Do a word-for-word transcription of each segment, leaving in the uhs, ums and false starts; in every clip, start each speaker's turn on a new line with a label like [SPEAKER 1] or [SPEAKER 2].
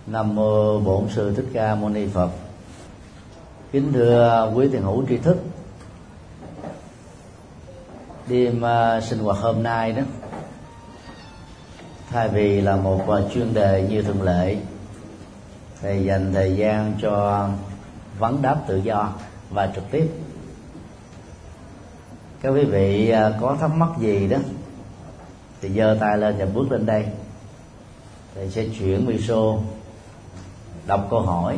[SPEAKER 1] Nam mô Bổn Sư Thích Ca Mâu Ni Phật. Kính thưa quý thiền hữu tri thức, đêm uh, sinh hoạt hôm nay đó, thay vì là một uh, chuyên đề như thường lệ, thầy dành thời gian cho vấn đáp tự do và trực tiếp. Các quý vị uh, có thắc mắc gì đó thì giơ tay lên và bước lên đây, thầy sẽ chuyển micro đọc câu hỏi,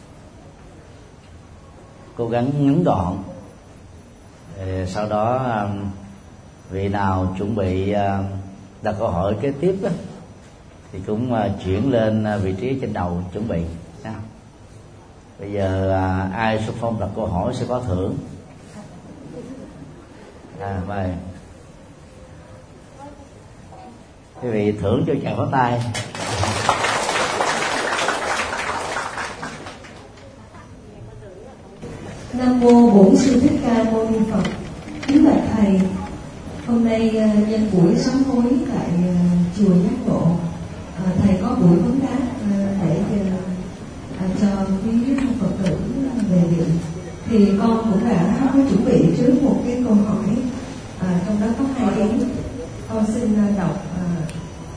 [SPEAKER 1] cố gắng ngắn gọn. Thì sau đó vị nào chuẩn bị đặt câu hỏi kế tiếp đó, thì cũng chuyển lên vị trí trên đầu chuẩn bị. Bây giờ ai xung phong đặt câu hỏi sẽ có thưởng. À, mời quý vị thưởng cho chàng pháo tay.
[SPEAKER 2] Nam mô Bổn Sư Thích Ca Mâu Ni Phật. Kính bạch thầy, hôm nay uh, nhân buổi sám hối tại uh, chùa Giác Ngộ, uh, thầy có buổi vấn đáp uh, để uh, cho quý Phật tử về điện. Thì con cũng đã có chuẩn bị trước một cái câu hỏi, uh, trong đó có hai ý. Con xin uh, đọc. Uh,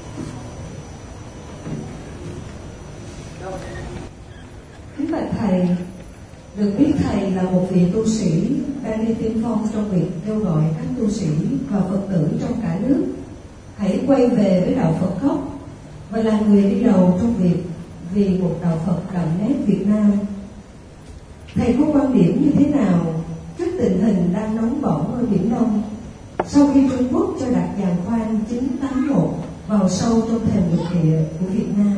[SPEAKER 2] Kính bạch thầy, được biết thầy là một vị tu sĩ đang đi tiên phong trong việc kêu gọi các tu sĩ và Phật tử trong cả nước hãy quay về với đạo Phật gốc và là người đi đầu trong việc vì một đạo Phật đậm nét Việt Nam. Thầy có quan điểm như thế nào trước tình hình đang nóng bỏng ở Biển Đông sau khi Trung Quốc cho đặt giàn khoan chín tám một vào sâu trong thềm lục địa của Việt Nam?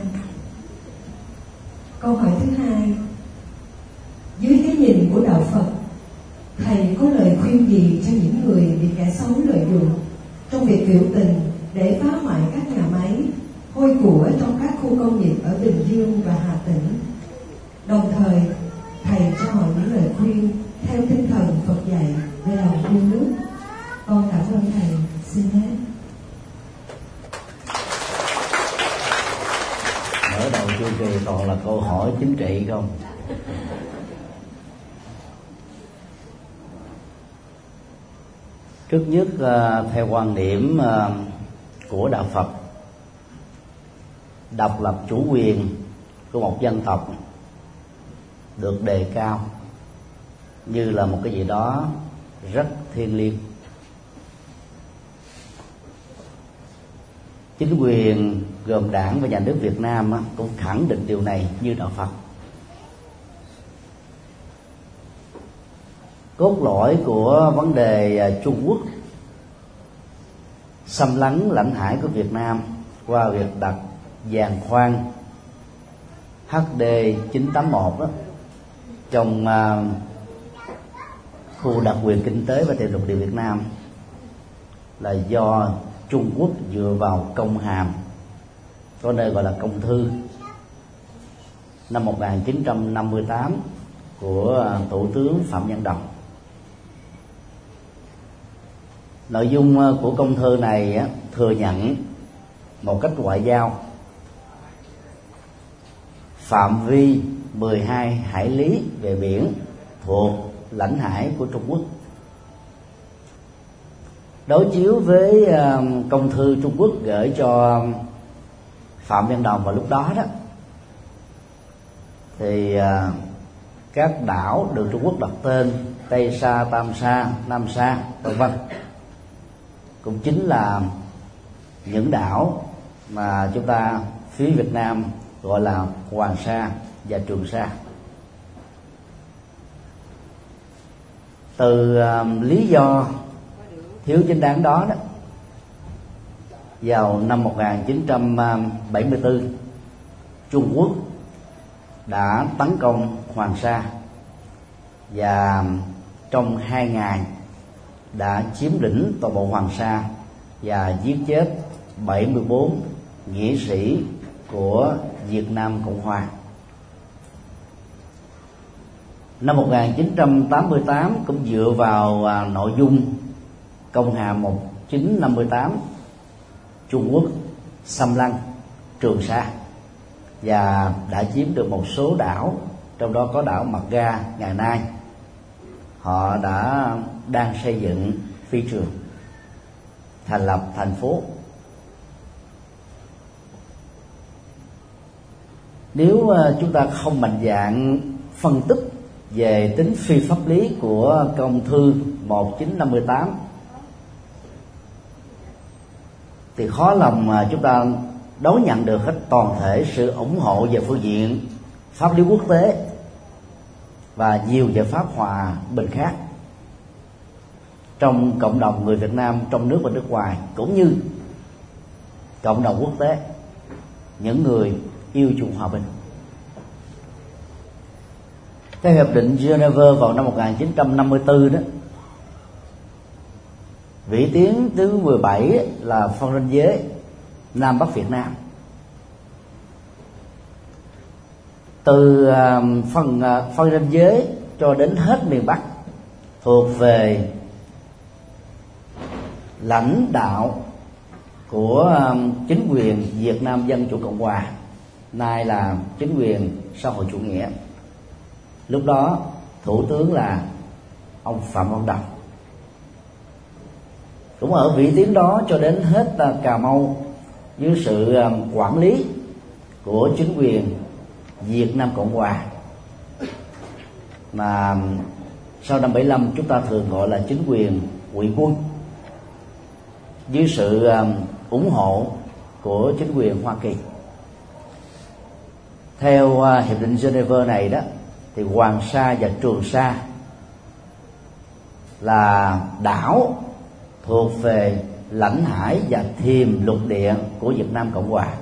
[SPEAKER 2] Câu hỏi thứ hai, dưới cái nhìn của đạo Phật, thầy có lời khuyên gì cho những người bị kẻ xấu lợi dụng trong việc biểu tình để phá hoại các nhà máy, hôi của trong các khu công nghiệp ở Bình Dương và Hà Tĩnh? Đồng thời, thầy cho họ những lời khuyên theo tinh thần Phật dạy về lòng yêu nước. Con cảm ơn thầy. Xin hết.
[SPEAKER 1] Mở đầu chu kỳ toàn là câu hỏi chính trị không? Trước nhất, theo quan điểm của đạo Phật, độc lập chủ quyền của một dân tộc được đề cao như là một cái gì đó rất thiêng liêng. Chính quyền gồm Đảng và Nhà nước Việt Nam cũng khẳng định điều này như đạo Phật. Cốt lõi của vấn đề Trung Quốc xâm lấn lãnh hải của Việt Nam qua việc đặt giàn khoan H D chín tám một đó, trong uh, khu đặc quyền kinh tế và thềm lục địa Việt Nam là do Trung Quốc dựa vào công hàm, có nơi gọi là công thư, năm một nghìn chín trăm năm mươi tám của uh, Thủ tướng Phạm Văn Đồng. Nội dung của công thư này thừa nhận một cách ngoại giao phạm vi mười hai hải lý về biển thuộc lãnh hải của Trung Quốc. Đối chiếu với công thư Trung Quốc gửi cho Phạm Văn Đồng vào lúc đó đó, thì các đảo được Trung Quốc đặt tên Tây Sa, Tam Sa, Nam Sa, vân vân cũng chính là những đảo mà chúng ta phía Việt Nam gọi là Hoàng Sa và Trường Sa. Từ uh, lý do thiếu chính đáng đó đó, vào năm một nghìn chín trăm bảy mươi tư, Trung Quốc đã tấn công Hoàng Sa và trong hai ngày đã chiếm lĩnh toàn bộ Hoàng Sa và giết chết bảy mươi bốn nghĩa sĩ của Việt Nam Cộng Hòa. Năm một nghìn chín trăm tám mươi tám, cũng dựa vào à, nội dung công hàm một nghìn chín trăm năm mươi tám, Trung Quốc xâm lăng Trường Sa và đã chiếm được một số đảo, trong đó có đảo Mặt Ga ngày nay. Họ đã đang xây dựng phi trường, thành lập thành phố. Nếu chúng ta không mạnh dạn phân tích về tính phi pháp lý của công thư một chín năm tám thì khó lòng mà chúng ta đón nhận được hết toàn thể sự ủng hộ về phương diện pháp lý quốc tế và nhiều giải pháp hòa bình khác trong cộng đồng người Việt Nam trong nước và nước ngoài, cũng như cộng đồng quốc tế, những người yêu chuộng hòa bình. Theo hiệp định Geneva vào năm một nghìn chín trăm năm mươi tư đó, vĩ tuyến thứ mười bảy là phân ranh giới Nam Bắc Việt Nam. Từ phần phân ranh giới cho đến hết miền Bắc thuộc về lãnh đạo của chính quyền Việt Nam Dân Chủ Cộng Hòa, nay là chính quyền xã hội chủ nghĩa. Lúc đó thủ tướng là ông Phạm Văn Đồng. Cũng ở vị tuyến đó cho đến hết Cà Mau dưới sự quản lý của chính quyền Việt Nam Cộng Hòa, mà sau năm bảy lăm chúng ta thường gọi là chính quyền ngụy quân, dưới sự ủng hộ của chính quyền Hoa Kỳ. Theo hiệp định Geneva này đó, thì Hoàng Sa và Trường Sa là đảo thuộc về lãnh hải và thềm lục địa của Việt Nam Cộng Hòa.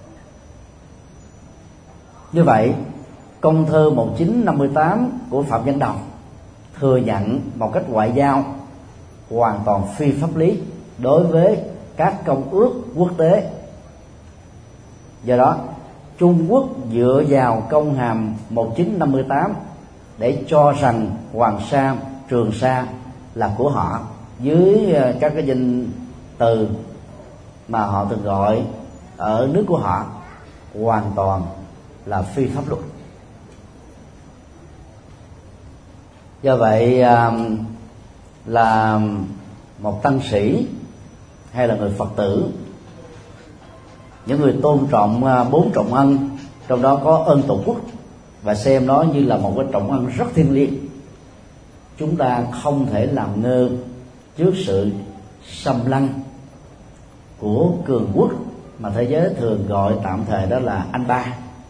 [SPEAKER 1] Như vậy, công thơ một chín năm tám của Phạm Văn Đồng thừa nhận một cách ngoại giao hoàn toàn phi pháp lý đối với các công ước quốc tế. Do đó, Trung Quốc dựa vào công hàm một chín năm tám để cho rằng Hoàng Sa, Trường Sa là của họ, dưới các cái danh từ mà họ thường gọi ở nước của họ, hoàn toàn là phi pháp luật. Do vậy là một tăng sĩ hay là người Phật tử, những người tôn trọng bốn trọng ân, trong đó có ơn Tổ quốc, và xem nó như là một cái trọng ân rất thiêng liêng, chúng ta không thể làm ngơ trước sự xâm lăng của cường quốc mà thế giới thường gọi tạm thời đó là anh ba.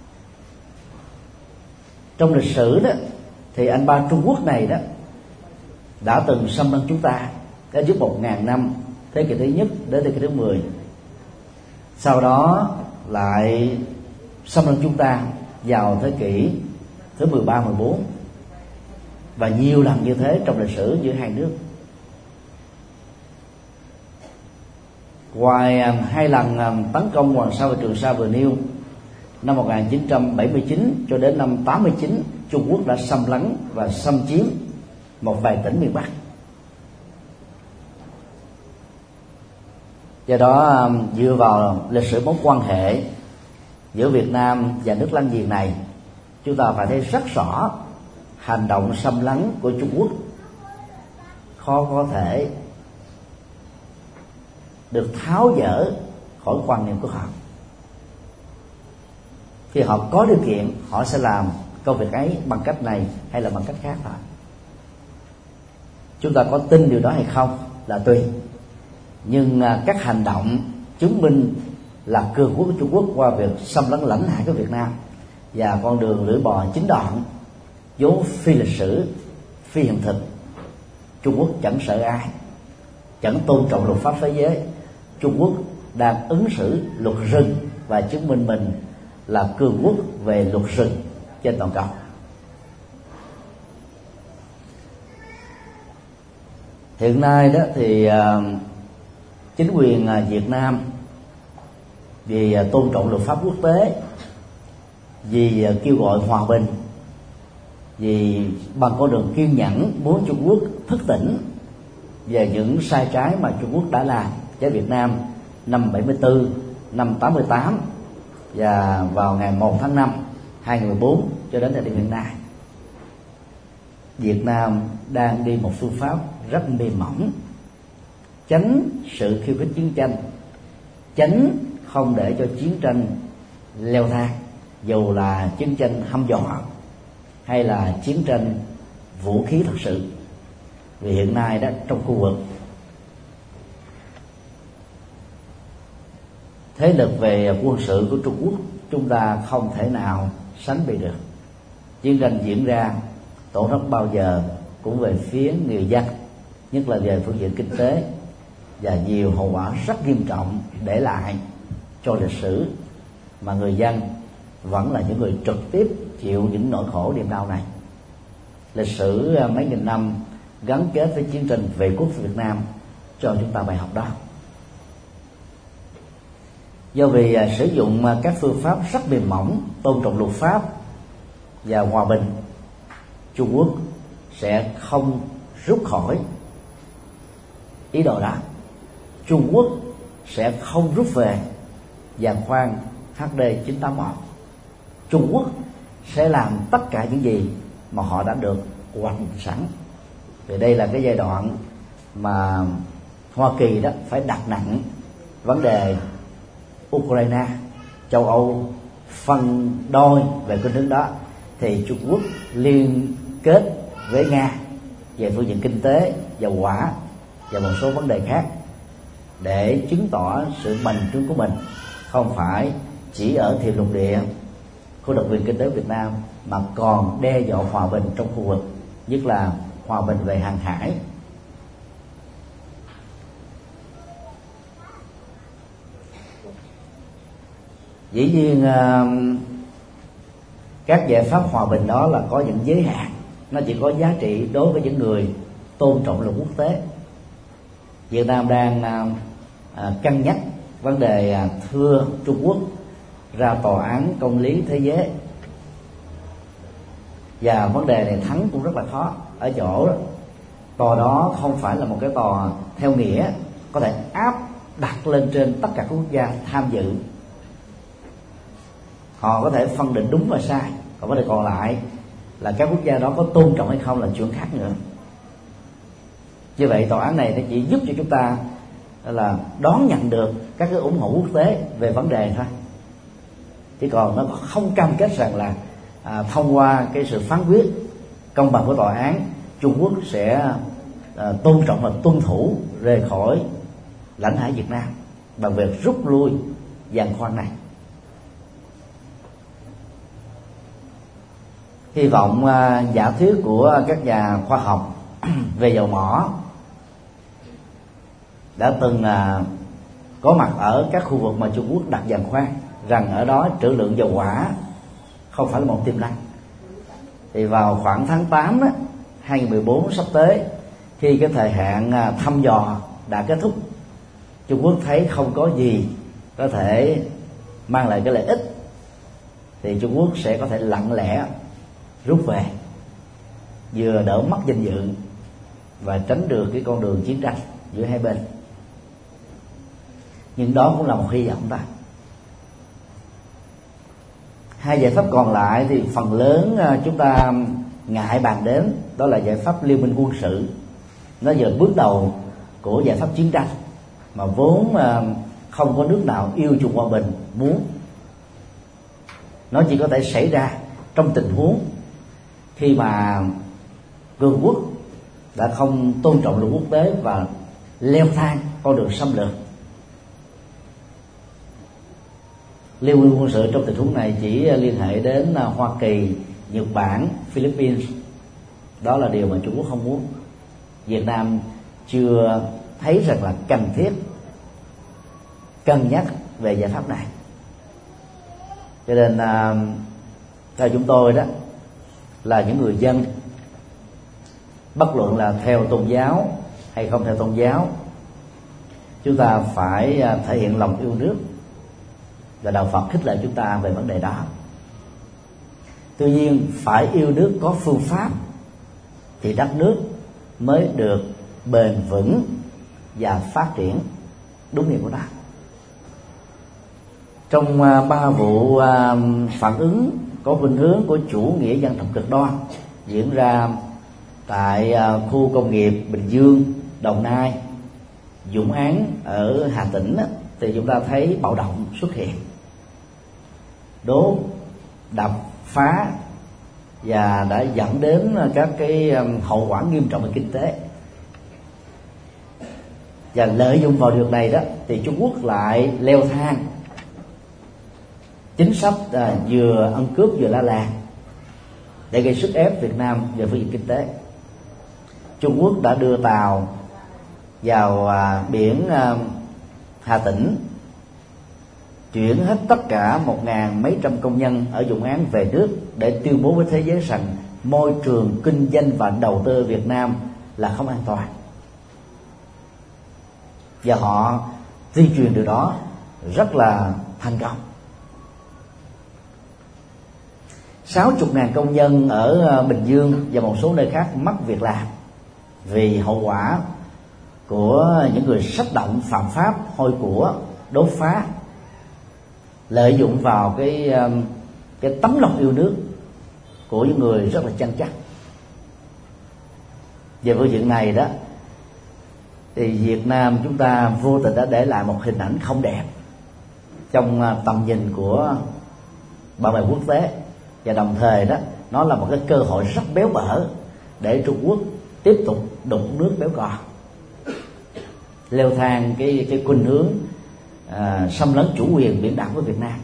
[SPEAKER 1] Trong lịch sử đó thì anh ba Trung Quốc này đó đã từng xâm lăng chúng ta đã giúp một ngàn năm, thế kỷ thứ nhất đến thế kỷ thứ mười. Sau đó lại xâm lăng chúng ta vào thế kỷ thứ mười ba, mười bốn, và nhiều lần như thế trong lịch sử giữa hai nước. Ngoài hai lần tấn công Hoàng Sa và Trường Sa vừa nêu, năm một nghìn chín trăm bảy mươi chín cho đến năm tám mươi chín, Trung Quốc đã xâm lấn và xâm chiếm một vài tỉnh miền Bắc. Do đó, dựa vào lịch sử mối quan hệ giữa Việt Nam và nước láng giềng này, chúng ta phải thấy rất rõ hành động xâm lấn của Trung Quốc khó có thể được tháo dỡ khỏi quan niệm của họ. Khi họ có điều kiện, họ sẽ làm công việc ấy bằng cách này hay là bằng cách khác thôi. Chúng ta có tin điều đó hay không là tùy, nhưng các hành động chứng minh là cường quốc của Trung Quốc qua việc xâm lấn lãnh hải của Việt Nam và con đường lưỡi bò chín đoạn vốn phi lịch sử, phi hiện thực. Trung Quốc chẳng sợ ai, chẳng tôn trọng luật pháp thế giới. Trung Quốc đang ứng xử luật rừng và chứng minh mình là cường quốc về luật rừng trên toàn cầu. Hiện nay đó thì uh, chính quyền uh, Việt Nam vì uh, tôn trọng luật pháp quốc tế, vì uh, kêu gọi hòa bình, vì bằng con đường kiên nhẫn muốn Trung Quốc thức tỉnh về những sai trái mà Trung Quốc đã làm với Việt Nam năm bảy mươi tư, năm tám mươi tám, Và vào ngày một tháng năm hai nghìn không trăm mười bốn cho đến thời điểm hiện nay, Việt Nam đang đi một phương pháp rất mềm mỏng, tránh sự khiêu khích chiến tranh, tránh không để cho chiến tranh leo thang, dù là chiến tranh hăm dọa hay là chiến tranh vũ khí thật sự. Vì hiện nay đó, trong khu vực thế lực về quân sự của Trung Quốc chúng ta không thể nào sánh bị được. Chiến tranh diễn ra, tổn thất bao giờ cũng về phía người dân, nhất là về phương diện kinh tế, và nhiều hậu quả rất nghiêm trọng để lại cho lịch sử, mà người dân vẫn là những người trực tiếp chịu những nỗi khổ niềm đau này. Lịch sử mấy nghìn năm gắn kết với chiến tranh vệ quốc Việt Nam cho chúng ta bài học đó. Do vì sử dụng các phương pháp rất mềm mỏng, tôn trọng luật pháp và hòa bình, Trung Quốc sẽ không rút khỏi ý đồ đó. Trung Quốc sẽ không rút về giàn khoan H D chín tám một. Trung Quốc sẽ làm tất cả những gì mà họ đã được hoạch định sẵn. Vì đây là cái giai đoạn mà Hoa Kỳ đó phải đặt nặng vấn đề Ukraine, châu Âu phân đôi về cái hướng đó, thì Trung Quốc liên kết với Nga về phương diện kinh tế, dầu hỏa và một số vấn đề khác để chứng tỏ sự bành trướng của mình, không phải chỉ ở thềm lục địa của đặc quyền kinh tế Việt Nam, mà còn đe dọa hòa bình trong khu vực, nhất là hòa bình về hàng hải. Dĩ nhiên các giải pháp hòa bình đó là có những giới hạn, nó chỉ có giá trị đối với những người tôn trọng luật quốc tế. Việt Nam đang cân nhắc vấn đề thưa Trung Quốc ra tòa án công lý thế giới, và vấn đề này thắng cũng rất là khó ở chỗ đó, tòa đó không phải là một cái tòa theo nghĩa có thể áp đặt lên trên tất cả các quốc gia tham dự. Họ có thể phân định đúng và sai, còn vấn đề còn lại là các quốc gia đó có tôn trọng hay không là chuyện khác nữa. Như vậy tòa án này nó chỉ giúp cho chúng ta là đón nhận được các cái ủng hộ quốc tế về vấn đề thôi, chứ còn nó không cam kết rằng là à, thông qua cái sự phán quyết công bằng của tòa án, Trung Quốc sẽ à, tôn trọng và tuân thủ rời khỏi lãnh hải Việt Nam bằng việc rút lui giàn khoan này. Hy vọng à, giả thuyết của các nhà khoa học về dầu mỏ đã từng à, có mặt ở các khu vực mà Trung Quốc đặt giàn khoan, rằng ở đó trữ lượng dầu hỏa không phải là một tiềm năng. Thì vào khoảng tháng tám á, hai nghìn không trăm mười bốn sắp tới, khi cái thời hạn à, thăm dò đã kết thúc, Trung Quốc thấy không có gì có thể mang lại cái lợi ích, thì Trung Quốc sẽ có thể lặng lẽ rút về, vừa đỡ mất danh dự và tránh được cái con đường chiến tranh giữa hai bên. Nhưng đó cũng là một hy vọng ta. Hai giải pháp còn lại thì phần lớn chúng ta ngại bàn đến, đó là giải pháp liên minh quân sự. Nó giờ bước đầu của giải pháp chiến tranh mà vốn không có nước nào yêu chuộng hòa bình muốn. Nó chỉ có thể xảy ra trong tình huống khi mà cường quốc đã không tôn trọng luật quốc tế và leo thang con đường xâm lược. Liên minh quân sự trong tình huống này chỉ liên hệ đến Hoa Kỳ, Nhật Bản, Philippines. Đó là điều mà Trung Quốc không muốn. Việt Nam chưa thấy rằng là cần thiết cân nhắc về giải pháp này. Cho nên theo chúng tôi đó, là những người dân, bất luận là theo tôn giáo hay không theo tôn giáo, chúng ta phải thể hiện lòng yêu nước, và đạo Phật khích lệ chúng ta về vấn đề đó. Tuy nhiên phải yêu nước có phương pháp thì đất nước mới được bền vững và phát triển đúng nghĩa của nó. Trong uh, ba vụ uh, phản ứng có khuynh hướng của chủ nghĩa dân tộc cực đoan diễn ra tại uh, khu công nghiệp Bình Dương, Đồng Nai, Vũng Án ở Hà Tĩnh á, thì chúng ta thấy bạo động xuất hiện, đốt, đập, phá, và đã dẫn đến các cái hậu quả nghiêm trọng về kinh tế. Và lợi dụng vào điều này đó thì Trung Quốc lại leo thang chính sách à, vừa ăn cướp vừa la làng để gây sức ép Việt Nam về phương diện kinh tế. Trung Quốc đã đưa tàu vào à, biển à, Hà Tĩnh, chuyển hết tất cả một ngàn mấy trăm công nhân ở Vũng Án về nước để tuyên bố với thế giới rằng môi trường kinh doanh và đầu tư Việt Nam là không an toàn. Và họ tuyên truyền điều đó rất là thành công. Sáu chục ngàn công nhân ở Bình Dương và một số nơi khác mất việc làm vì hậu quả của những người sách động phạm pháp, hôi của, đốt phá, lợi dụng vào cái cái tấm lòng yêu nước của những người rất là chân chất. Về phương diện này đó thì Việt Nam chúng ta vô tình đã để lại một hình ảnh không đẹp trong tầm nhìn của bạn bè quốc tế, và đồng thời đó nó là một cái cơ hội rất béo bở để Trung Quốc tiếp tục đục nước béo cò, leo thang cái cái khuynh hướng à, xâm lấn chủ quyền biển đảo của Việt Nam.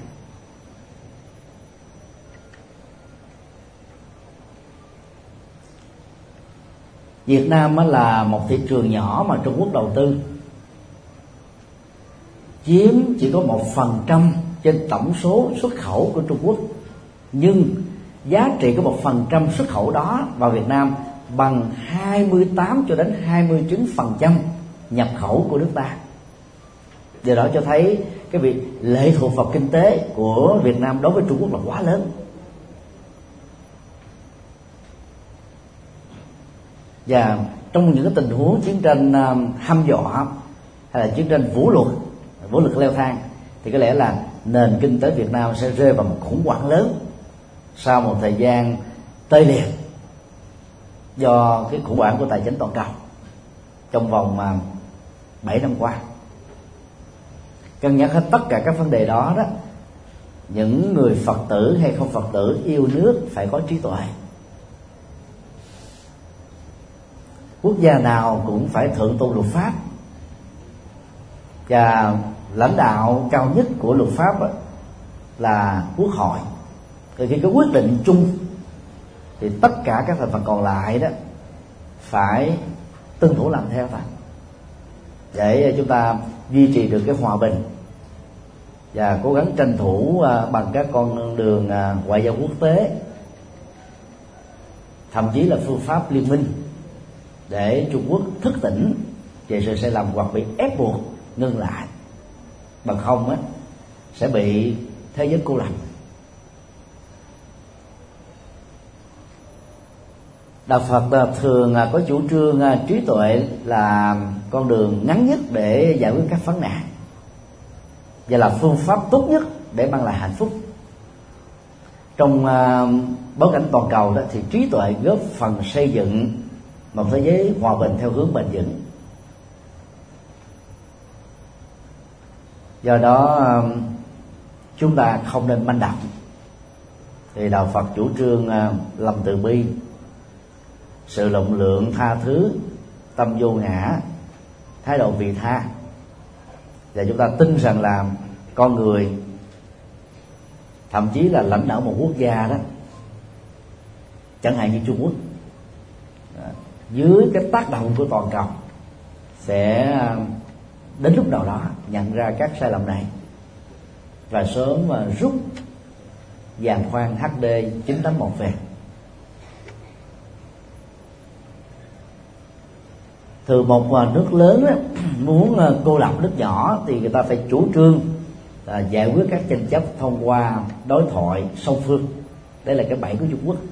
[SPEAKER 1] Việt Nam là một thị trường nhỏ mà Trung Quốc đầu tư, chiếm chỉ có một phần trăm trên tổng số xuất khẩu của Trung Quốc, nhưng giá trị của một phần trăm xuất khẩu đó vào Việt Nam bằng hai mươi tám cho đến hai mươi chín phần trăm nhập khẩu của nước ta. Điều đó cho thấy cái việc lệ thuộc vào kinh tế của Việt Nam đối với Trung Quốc là quá lớn. Và trong những cái tình huống chiến tranh hăm dọa hay là chiến tranh vũ lực, vũ lực leo thang, thì có lẽ là nền kinh tế Việt Nam sẽ rơi vào một khủng hoảng lớn sau một thời gian tê liệt do cái khủng hoảng của tài chính toàn cầu trong vòng bảy năm qua. Cân nhắc hết tất cả các vấn đề đó đó, những người Phật tử hay không Phật tử yêu nước phải có trí tuệ. Quốc gia nào cũng phải thượng tôn luật pháp, và lãnh đạo cao nhất của luật pháp là Quốc hội. Thì khi có quyết định chung thì tất cả các thành phần còn lại đó phải tuân thủ làm theo thôi, để chúng ta duy trì được cái hòa bình và cố gắng tranh thủ bằng các con đường ngoại giao quốc tế, thậm chí là phương pháp liên minh, để Trung Quốc thức tỉnh về sự sai lầm hoặc bị ép buộc ngưng lại, bằng không á sẽ bị thế giới cô lập. Đạo Phật thường có chủ trương trí tuệ là con đường ngắn nhất để giải quyết các vấn nạn, và là phương pháp tốt nhất để mang lại hạnh phúc. Trong bối cảnh toàn cầu đó thì trí tuệ góp phần xây dựng một thế giới hòa bình theo hướng bền vững. Do đó chúng ta không nên manh động. Thì đạo Phật chủ trương lòng từ bi, sự rộng lượng, tha thứ, tâm vô ngã, thái độ vị tha. Và chúng ta tin rằng là con người, thậm chí là lãnh đạo một quốc gia đó, chẳng hạn như Trung Quốc, dưới cái tác động của toàn cầu sẽ đến lúc nào đó nhận ra các sai lầm này và sớm mà rút giàn khoan H D chín tám một về. Thường một nước lớn đó, muốn cô lập nước nhỏ thì người ta phải chủ trương là giải quyết các tranh chấp thông qua đối thoại song phương. Đây là cái bẫy của Trung Quốc.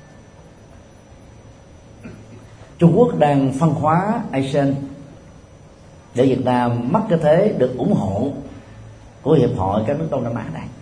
[SPEAKER 1] Trung Quốc đang phân hóa a sê an để Việt Nam mất cái thế được ủng hộ của hiệp hội các nước Đông Nam Á này.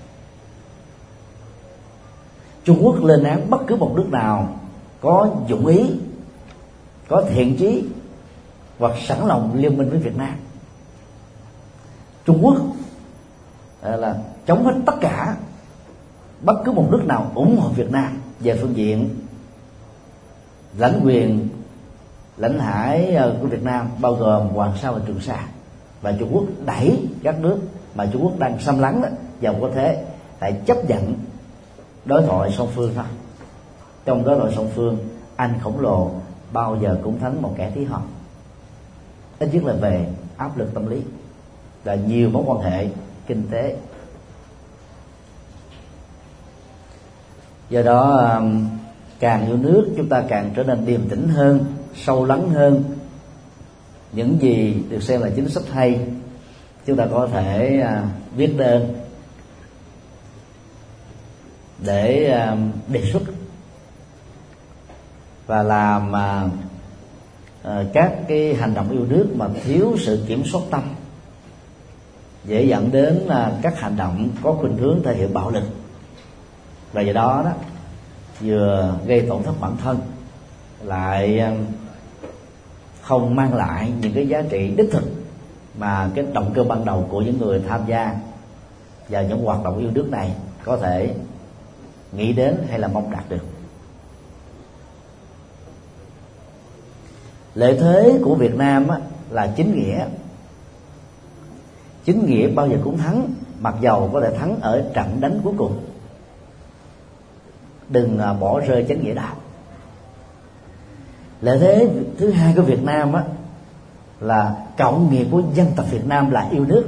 [SPEAKER 1] Trung Quốc lên án bất cứ một nước nào có dụng ý, có thiện chí hoặc sẵn lòng liên minh với Việt Nam. Trung Quốc là chống hết tất cả bất cứ một nước nào ủng hộ Việt Nam về phương diện lãnh quyền lãnh hải của Việt Nam, bao gồm Hoàng Sa và Trường Sa. Và Trung Quốc đẩy các nước mà Trung Quốc đang xâm lấn đó vào có thế phải chấp nhận đối thoại song phương thôi. Trong đối thoại song phương, anh khổng lồ bao giờ cũng thắng một kẻ tí hon, ít nhất là về áp lực tâm lý và nhiều mối quan hệ kinh tế. Do đó càng yêu nước, chúng ta càng trở nên điềm tĩnh hơn, sâu lắng hơn. Những gì được xem là chính sách hay, chúng ta có thể à, viết đơn để à, đề xuất và làm à, à, các cái hành động yêu nước mà thiếu sự kiểm soát tâm dễ dẫn đến à, các hành động có khuynh hướng thể hiện bạo lực, và do đó đó vừa gây tổn thất bản thân, lại à, không mang lại những cái giá trị đích thực mà cái động cơ ban đầu của những người tham gia vào những hoạt động yêu nước này có thể nghĩ đến hay là mong đạt được. Lợi thế của Việt Nam á, là chính nghĩa. Chính nghĩa bao giờ cũng thắng, mặc dầu có thể thắng ở trận đánh cuối cùng. Đừng bỏ rơi chính nghĩa đó. Lợi thế thứ hai của Việt Nam á, là cộng nghiệp của dân tộc Việt Nam là yêu nước.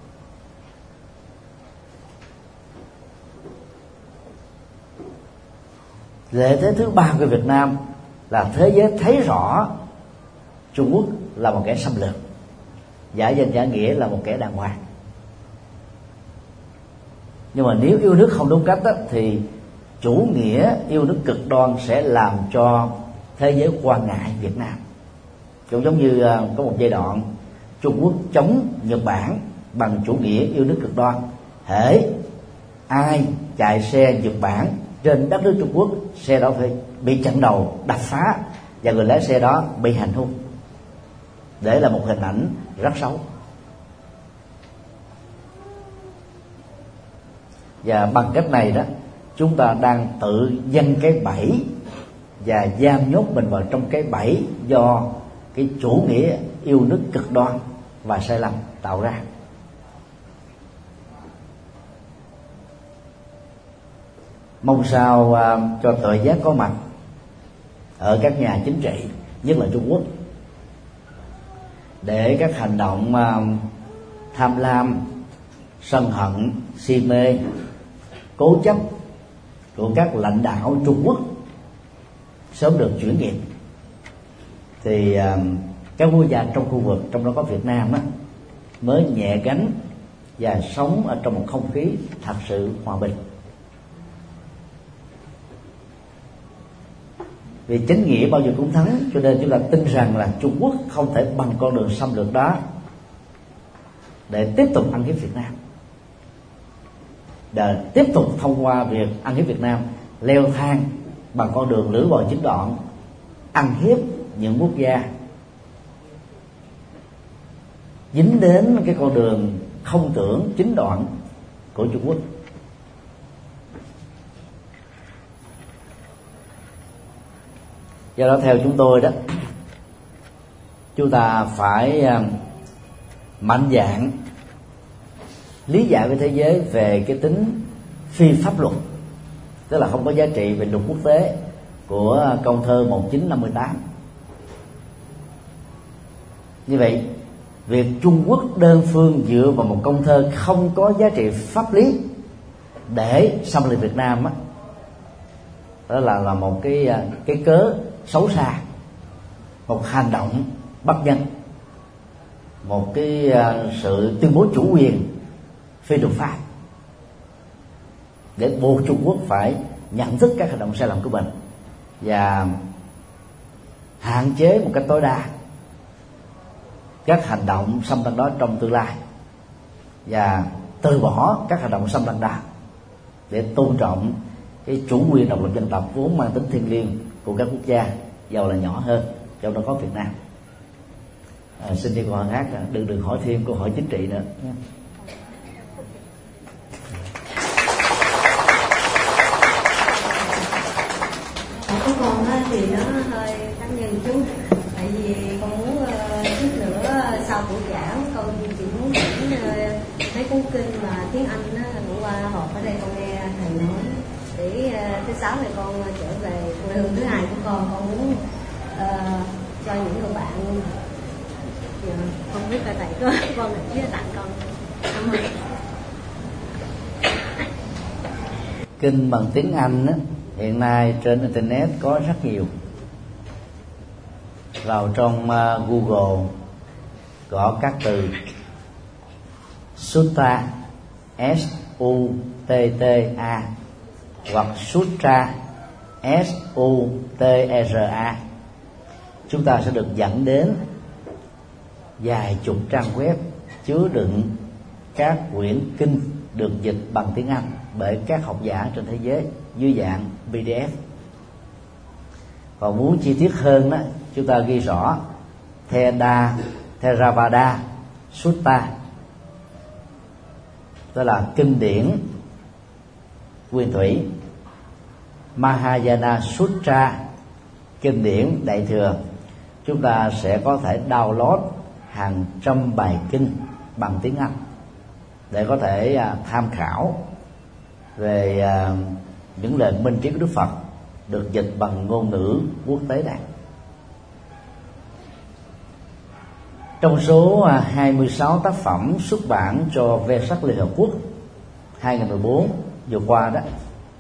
[SPEAKER 1] Lợi thế thứ ba của Việt Nam là thế giới thấy rõ Trung Quốc là một kẻ xâm lược, giả danh giả nghĩa là một kẻ đàng hoàng. Nhưng mà nếu yêu nước không đúng cách đó, thì chủ nghĩa yêu nước cực đoan sẽ làm cho thế giới quan ngại Việt Nam. Cũng giống như uh, có một giai đoạn Trung Quốc chống Nhật Bản bằng chủ nghĩa yêu nước cực đoan. Hễ ai chạy xe Nhật Bản trên đất nước Trung Quốc, xe đó phải bị chặn đầu, đập phá, và người lái xe đó bị hành hung, để là một hình ảnh rất xấu. Và bằng cách này đó, chúng ta đang tự dâng cái bẫy và giam nhốt mình vào trong cái bẫy do cái chủ nghĩa yêu nước cực đoan và sai lầm tạo ra. Mong sao uh, cho tự giác có mặt ở các nhà chính trị, nhất là Trung Quốc, để các hành động uh, tham lam, sân hận, si mê, cố chấp của các lãnh đạo Trung Quốc sớm được chuyển nghiệp, thì uh, các quốc gia trong khu vực, trong đó có Việt Nam á, mới nhẹ gánh và sống ở trong một không khí thật sự hòa bình. Vì chính nghĩa bao giờ cũng thắng, cho nên chúng ta tin rằng là Trung Quốc không thể bằng con đường xâm lược đó để tiếp tục ăn hiếp Việt Nam, để tiếp tục thông qua việc ăn hiếp Việt Nam leo thang bằng con đường lưỡi bò chín đoạn, ăn hiếp những quốc gia dính đến cái con đường không tưởng chín đoạn của Trung Quốc. Do đó theo chúng tôi đó, chúng ta phải mạnh dạn lý giải với thế giới về cái tính phi pháp luật, tức là không có giá trị về luật quốc tế của câu thơ một nghìn chín trăm năm mươi tám. Như vậy, việc Trung Quốc đơn phương dựa vào một câu thơ không có giá trị pháp lý để xâm lược Việt Nam á, đó là là một cái cái cớ xấu xa, một hành động bất nhân, một cái sự tuyên bố chủ quyền phi luật pháp để buộc Trung Quốc phải nhận thức các hành động sai lầm của mình và hạn chế một cách tối đa các hành động xâm lăng đó trong tương lai, và từ bỏ các hành động xâm lăng đó để tôn trọng cái chủ quyền độc lập dân tộc vốn mang tính thiêng liêng của các quốc gia, dầu là nhỏ hơn, trong đó có Việt Nam. À, xin đi câu hỏi khác, đừng đừng hỏi thêm câu hỏi chính trị nữa.
[SPEAKER 3] Của con thì nó hơi cá nhân chút, tại vì con muốn chút uh, nữa sau buổi giảng con chỉ muốn dẫn uh, mấy cuốn kinh mà tiếng Anh đó, hôm qua họp ở đây con nghe thầy nói, để uh, thứ sáu này con trở về quê hương thứ hai của con, con muốn uh, cho những người bạn. Dạ, không biết là thầy có con định với tặng con. Cảm ơn.
[SPEAKER 1] Kinh bằng tiếng Anh á, hiện nay trên internet có rất nhiều. Vào trong uh, Google có các từ Sutta, S U T T A, hoặc Sutra, S U T R A. Chúng ta sẽ được dẫn đến vài chục trang web chứa đựng các quyển kinh được dịch bằng tiếng Anh bởi các học giả trên thế giới dưới dạng P D F. Còn muốn chi tiết hơn đó, chúng ta ghi rõ Theda, Theravada Sutta, đó là kinh điển nguyên thủy, Mahayana Sutra, kinh điển đại thừa. Chúng ta sẽ có thể download hàng trăm bài kinh bằng tiếng Anh để có thể à, tham khảo về à, những lời minh triết của Đức Phật được dịch bằng ngôn ngữ quốc tế này. Trong số à, hai mươi sáu tác phẩm xuất bản cho Vesak Liên Hợp Quốc hai không một bốn vừa qua đó,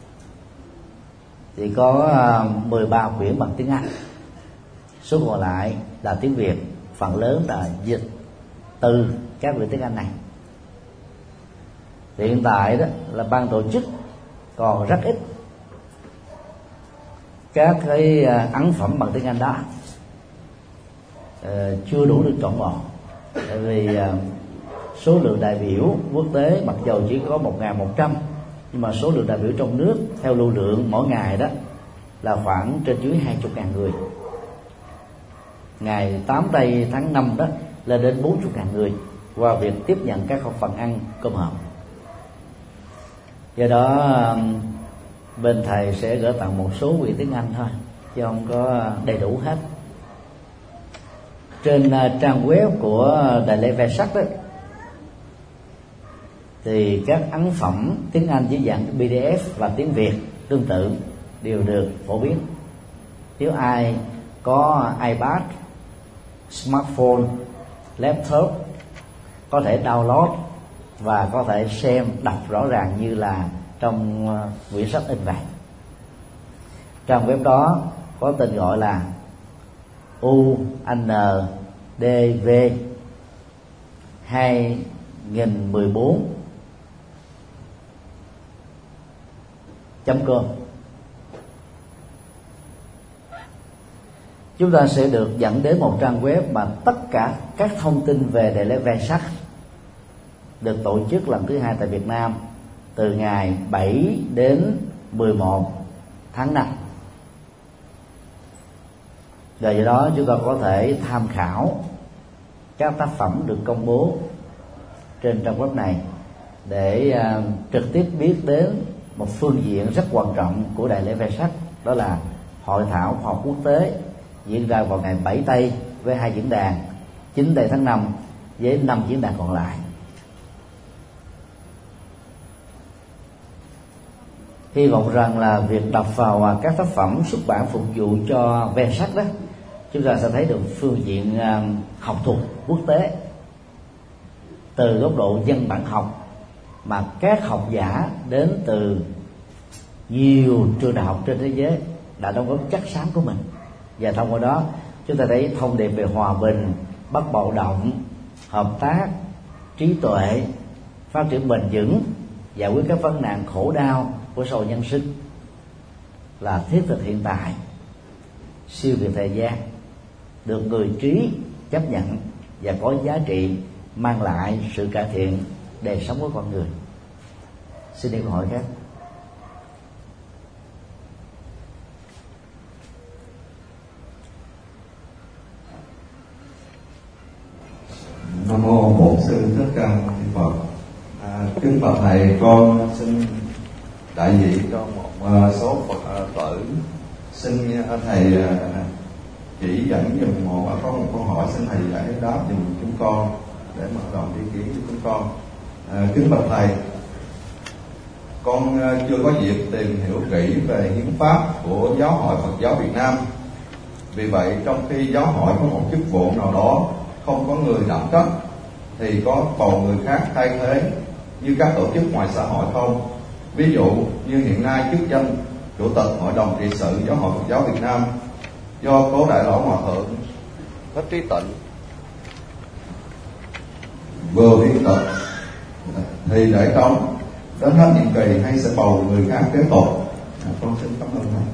[SPEAKER 1] thì có à, mười ba quyển bằng tiếng Anh, số còn lại là tiếng Việt, phần lớn là dịch từ các quyển tiếng Anh này. Hiện tại đó là ban tổ chức còn rất ít các cái ấn phẩm bằng tiếng Anh đó, uh, chưa đủ được trọn vẹn, tại vì uh, số lượng đại biểu quốc tế mặc dầu chỉ có một nghìn một trăm, nhưng mà số lượng đại biểu trong nước theo lưu lượng mỗi ngày đó là khoảng trên dưới hai mươi nghìn người. Ngày tám tây tháng năm đó lên đến bốn mươi nghìn người qua việc tiếp nhận các phần ăn cơm hộp. Do đó bên thầy sẽ gửi tặng một số quyển tiếng Anh thôi, chứ không có đầy đủ hết. Trên uh, trang web của Đại lễ Vesak đó, thì các ấn phẩm tiếng Anh dưới dạng P D F và tiếng Việt tương tự đều được phổ biến. Nếu ai có iPad, smartphone, laptop có thể download và có thể xem đọc rõ ràng như là trong quyển sách in vậy. Trang web đó có tên gọi là U N D V hai không một bốn chấm com. Chúng ta sẽ được dẫn đến một trang web mà tất cả các thông tin về Đại lễ Vesak được tổ chức lần thứ hai tại Việt Nam từ ngày bảy đến mười một tháng năm. Và do đó chúng ta có thể tham khảo các tác phẩm được công bố trên trang web này để uh, trực tiếp biết đến một phương diện rất quan trọng của Đại lễ Vesak, đó là hội thảo khoa học quốc tế diễn ra vào ngày bảy tây với hai diễn đàn, chín tây tháng năm với năm diễn đàn còn lại. Hy vọng rằng là việc đọc vào các tác phẩm xuất bản phục vụ cho Vesak đó, chúng ta sẽ thấy được phương diện học thuật quốc tế từ góc độ dân bản học mà các học giả đến từ nhiều trường đại học trên thế giới đã đóng góp chắc xám của mình, và thông qua đó chúng ta thấy thông điệp về hòa bình, bất bạo động, hợp tác, trí tuệ, phát triển bền vững, giải quyết các vấn nạn khổ đau của xã hội nhân sinh là thiết thực hiện tại, siêu việt thời gian, được người trí chấp nhận và có giá trị, mang lại sự cải thiện đời sống của con người. Xin đi câu hỏi khác.
[SPEAKER 4] Nam mô Bổn Sư Thích Ca Mâu Ni Phật. À, kính bạch thầy, con xin đại diện cho một uh, số Phật uh, tử, xin uh, thầy uh, chỉ dẫn dùm một uh, có một câu hỏi, xin thầy giải đáp dùm chúng con để mở rộng ý kiến cho chúng con. À, kính bạch thầy, con uh, chưa có dịp tìm hiểu kỹ về hiến pháp của Giáo hội Phật giáo Việt Nam. Vì vậy, trong khi giáo hội có một chức vụ nào đó không có người đảm trách, thì có bầu người khác thay thế như các tổ chức ngoài xã hội không? Ví dụ như hiện nay chức danh Chủ tịch Hội đồng trị sự Giáo hội Phật giáo Việt Nam do Cố Đại Lão Hòa Thượng Thích Trí Tịnh vừa viên tịch, thì để trống đến hết nhiệm kỳ hay sẽ bầu người khác kế tục? À, con xin cảm ơn thầy.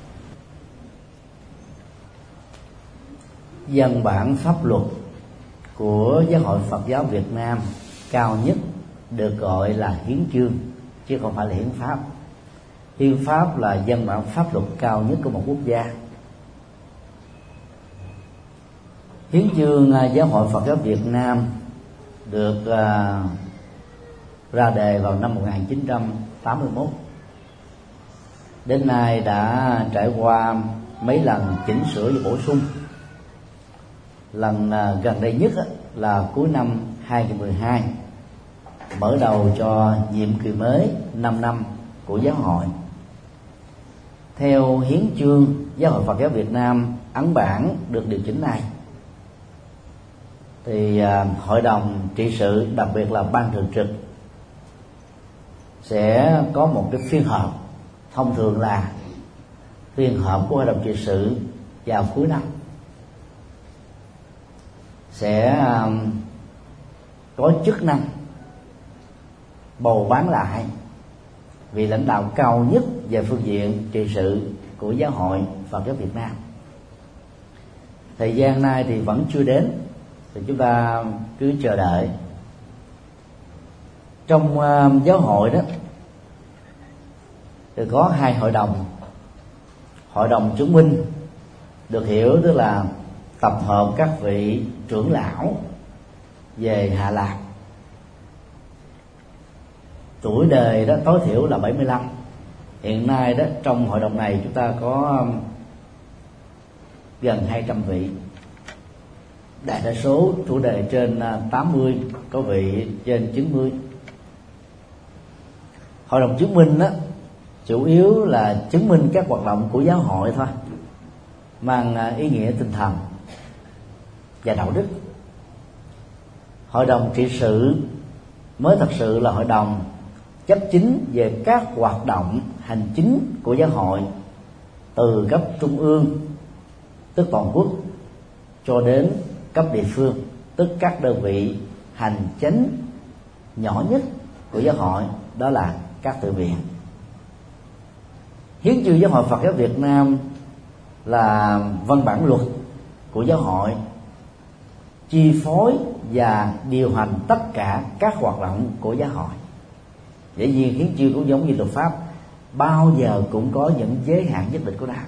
[SPEAKER 1] Văn bản pháp luật của Giáo hội Phật giáo Việt Nam cao nhất được gọi là hiến chương, chứ không phải là hiến pháp. Hiến pháp là văn bản pháp luật cao nhất của một quốc gia. Hiến chương Giáo hội Phật giáo Việt Nam được uh, ra đề vào năm một nghìn chín trăm tám mươi mốt. Đến nay đã trải qua mấy lần chỉnh sửa và bổ sung. Lần uh, gần đây nhất uh, là cuối năm hai nghìn không trăm mười hai, mở đầu cho nhiệm kỳ mới năm năm của giáo hội. Theo hiến chương Giáo hội Phật giáo Việt Nam ấn bản được điều chỉnh này, thì uh, hội đồng trị sự, đặc biệt là ban thường trực, sẽ có một cái phiên họp, thông thường là phiên họp của hội đồng trị sự vào cuối năm, sẽ uh, có chức năng bầu bán lại vị lãnh đạo cao nhất về phương diện trị sự của Giáo hội Phật giáo Việt Nam. Thời gian nay thì vẫn chưa đến, thì chúng ta cứ chờ đợi. Trong uh, giáo hội đó thì có hai hội đồng. Hội đồng chứng minh được hiểu tức là tập hợp các vị trưởng lão về Hạ Lạc, tuổi đời đó tối thiểu là bảy mươi lăm. Hiện nay đó trong hội đồng này chúng ta có gần hai trăm vị, đại đa số tuổi đời trên tám mươi, có vị trên chín mươi. Hội đồng chứng minh đó chủ yếu là chứng minh các hoạt động của giáo hội thôi, mang ý nghĩa tinh thần và đạo đức. Hội đồng trị sự mới thật sự là hội đồng chấp chính về các hoạt động hành chính của giáo hội, từ cấp trung ương tức toàn quốc cho đến cấp địa phương tức các đơn vị hành chính nhỏ nhất của giáo hội, đó là các tự viện. Hiến chương Giáo hội Phật giáo Việt Nam là văn bản luật của giáo hội, chi phối và điều hành tất cả các hoạt động của giáo hội. Dĩ nhiên hiến chương cũng giống như luật pháp, bao giờ cũng có những giới hạn nhất định của nó.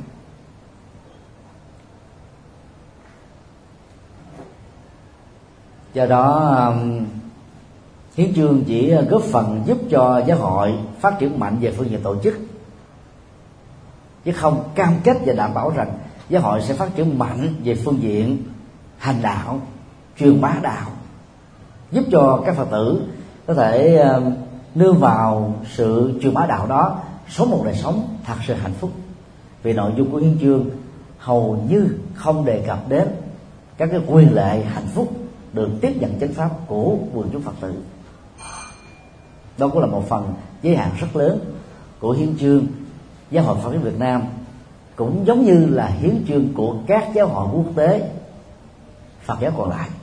[SPEAKER 1] Do đó hiến chương chỉ góp phần giúp cho giáo hội phát triển mạnh về phương diện tổ chức, chứ không cam kết và đảm bảo rằng giáo hội sẽ phát triển mạnh về phương diện hành đạo, truyền bá đạo, giúp cho các Phật tử có thể nương vào sự truyền bá đạo đó sống một đời sống thật sự hạnh phúc. Vì nội dung của hiến chương hầu như không đề cập đến các cái quyền lệ hạnh phúc được tiếp nhận chánh pháp của quần chúng Phật tử. Đó cũng là một phần giới hạn rất lớn của hiến chương Giáo hội Phật giáo Việt Nam, cũng giống như là hiến chương của các giáo hội quốc tế Phật giáo còn lại.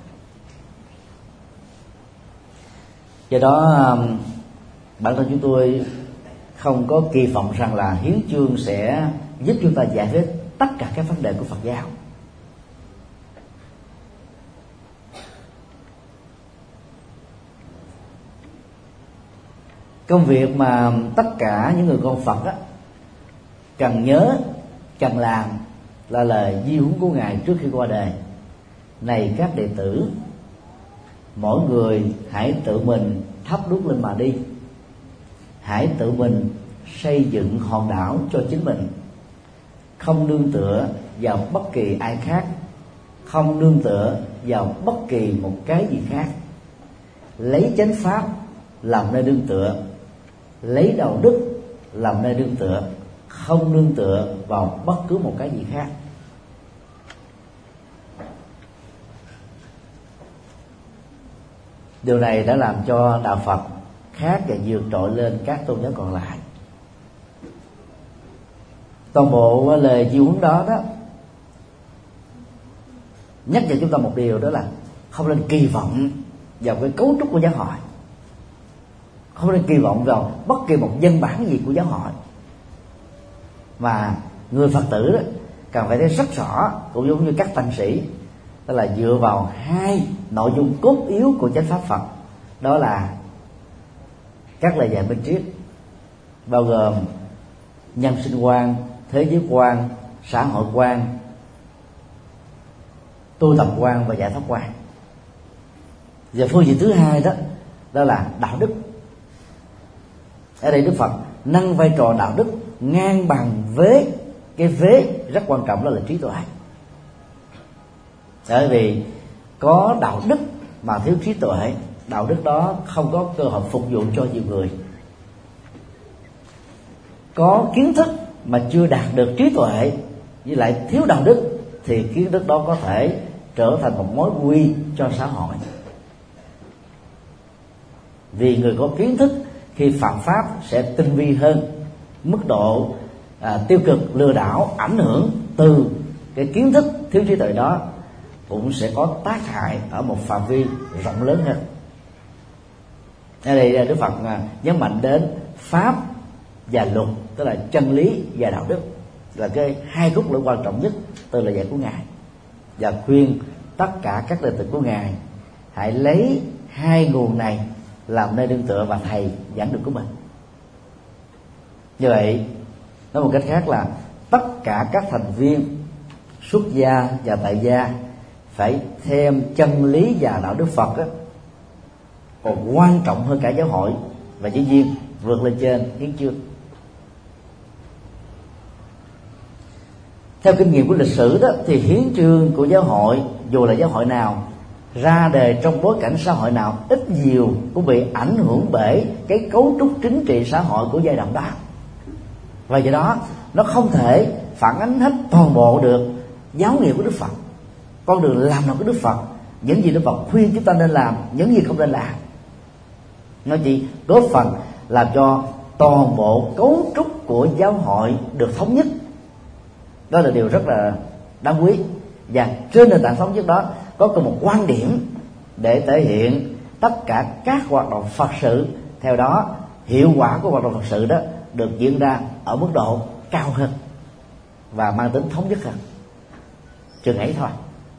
[SPEAKER 1] Do đó bản thân chúng tôi không có kỳ vọng rằng là hiến chương sẽ giúp chúng ta giải quyết tất cả các vấn đề của Phật giáo. Công việc mà tất cả những người con Phật á, cần nhớ, cần làm là lời di huấn của Ngài trước khi qua đời. Này các đệ tử, mỗi người hãy tự mình thắp đuốc lên mà đi. Hãy tự mình xây dựng hòn đảo cho chính mình, không nương tựa vào bất kỳ ai khác, không nương tựa vào bất kỳ một cái gì khác. Lấy chánh pháp làm nơi nương tựa, lấy đạo đức làm nơi nương tựa, không nương tựa vào bất cứ một cái gì khác. Điều này đã làm cho đạo Phật khác và vượt trội lên các tôn giáo còn lại. Toàn bộ lời di huấn đó đó nhắc nhở chúng ta một điều, đó là không nên kỳ vọng vào cái cấu trúc của giáo hội, không nên kỳ vọng vào bất kỳ một văn bản gì của giáo hội, mà người Phật tử đó cần phải thấy rất rõ, cũng giống như các tăng sĩ, đó là dựa vào hai nội dung cốt yếu của chánh pháp Phật, đó là các lời dạy minh triết, bao gồm nhân sinh quan, thế giới quan, xã hội quan, tu tập quan và giải thoát quan. Và phương diện thứ hai đó đó là đạo đức. Ở đây Đức Phật nâng vai trò đạo đức ngang bằng với cái vế rất quan trọng, đó là trí tuệ. Bởi vì có đạo đức mà thiếu trí tuệ, đạo đức đó không có cơ hội phục vụ cho nhiều người. Có kiến thức mà chưa đạt được trí tuệ với lại thiếu đạo đức thì kiến thức đó có thể trở thành một mối nguy cho xã hội. Vì người có kiến thức khi phạm pháp sẽ tinh vi hơn, mức độ à, tiêu cực lừa đảo ảnh hưởng từ cái kiến thức thiếu trí tuệ đó cũng sẽ có tác hại ở một phạm vi rộng lớn hơn. Ở đây Đức Phật nhấn mạnh đến pháp và luật, tức là chân lý và đạo đức, là cái hai cốt lõi quan trọng nhất từ lời dạy của Ngài, và khuyên tất cả các đệ tử của Ngài hãy lấy hai nguồn này làm nơi nương tựa và thầy giảng đường của mình. Như vậy, nói một cách khác là tất cả các thành viên xuất gia và tại gia phải thêm chân lý và đạo đức Phật đó, còn quan trọng hơn cả giáo hội, và dĩ nhiên vượt lên trên hiến chương. Theo kinh nghiệm của lịch sử đó, thì hiến chương của giáo hội, dù là giáo hội nào, ra đời trong bối cảnh xã hội nào, ít nhiều cũng bị ảnh hưởng bởi cái cấu trúc chính trị xã hội của giai đoạn đó. Và do đó nó không thể phản ánh hết toàn bộ được giáo nghĩa của Đức Phật, con đường làm nào của Đức Phật, những gì Đức Phật khuyên chúng ta nên làm, những gì không nên làm. Nó chỉ góp phần làm cho toàn bộ cấu trúc của giáo hội được thống nhất. Đó là điều rất là đáng quý. Và trên nền tảng thống nhất đó có cùng một quan điểm để thể hiện tất cả các hoạt động Phật sự. Theo đó, hiệu quả của hoạt động Phật sự đó được diễn ra ở mức độ cao hơn và mang tính thống nhất hơn. Chừng ấy thôi.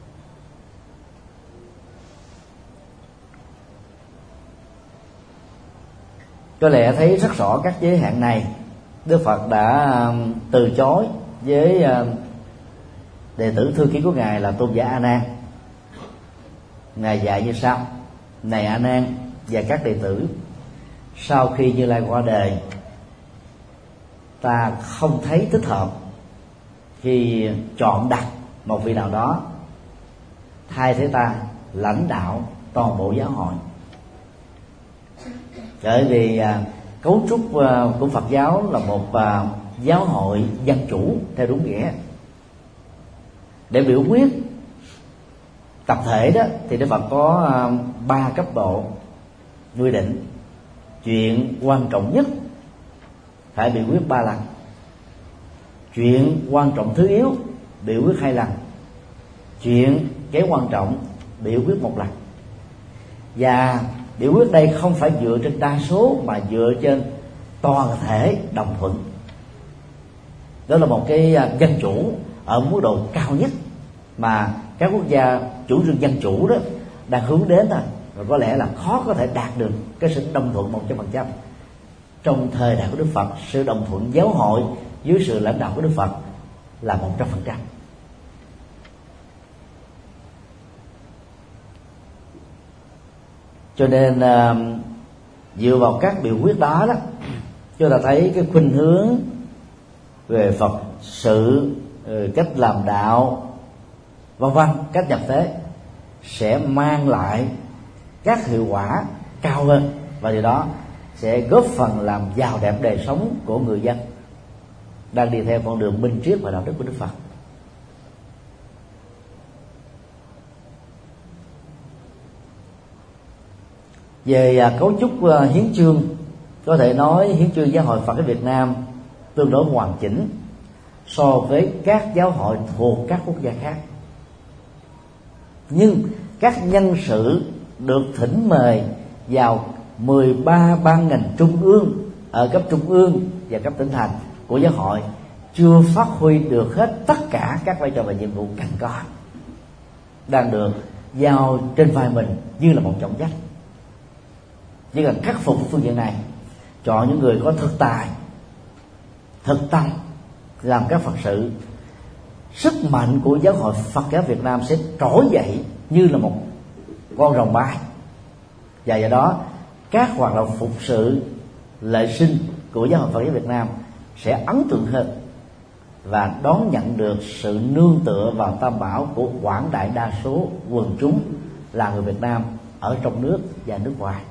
[SPEAKER 1] Có lẽ thấy rất rõ các giới hạn này, Đức Phật đã từ chối với đệ tử thư ký của Ngài là Tôn giả A Nan. Ngài dạy như sau: này A Nan và các đệ tử, sau khi Như Lai qua đời, ta không thấy thích hợp khi chọn đặt một vị nào đó thay thế ta lãnh đạo toàn bộ giáo hội. Bởi vì à, cấu trúc à, của Phật giáo là một à, giáo hội dân chủ theo đúng nghĩa. Để biểu quyết tập thể đó thì Đức Phật có à, ba cấp độ quy định. Chuyện quan trọng nhất phải biểu quyết ba lần. Chuyện quan trọng thứ yếu biểu quyết hai lần. Chuyện kém quan trọng biểu quyết một lần. Và biểu quyết đây không phải dựa trên đa số mà dựa trên toàn thể đồng thuận. Đó là một cái dân chủ ở mức độ cao nhất mà các quốc gia chủ trương dân chủ đó đang hướng đến thôi. Và có lẽ là khó có thể đạt được cái sự đồng thuận một trăm phần trăm. trong thời đại của Đức Phật, sự đồng thuận giáo hội dưới sự lãnh đạo của Đức Phật là một trăm phần trăm. Cho nên dựa vào các biểu quyết đó đó, chúng ta thấy cái khuynh hướng về Phật sự, cách làm đạo, vân vân, cách nhập thế sẽ mang lại các hiệu quả cao hơn, và điều đó sẽ góp phần làm giàu đẹp đời sống của người dân đang đi theo con đường minh triết và đạo đức của Đức Phật. Về cấu trúc hiến chương, có thể nói hiến chương Giáo hội Phật giáo Việt Nam tương đối hoàn chỉnh so với các giáo hội thuộc các quốc gia khác. Nhưng các nhân sự được thỉnh mời vào mười ba ban ngành trung ương ở cấp trung ương và cấp tỉnh thành của giáo hội chưa phát huy được hết tất cả các vai trò và nhiệm vụ cần có, đang được giao trên vai mình như là một trọng trách. Chỉ cần khắc phục phương diện này, chọn những người có thực tài, thực tâm làm các Phật sự, sức mạnh của giáo hội Phật giáo Việt Nam sẽ trỗi dậy như là một con rồng bay. Và do đó các hoạt động phục sự lễ sinh của giáo hội Phật giáo Việt Nam sẽ ấn tượng hơn và đón nhận được sự nương tựa vào tam bảo của quảng đại đa số quần chúng là người Việt Nam ở trong nước và nước ngoài.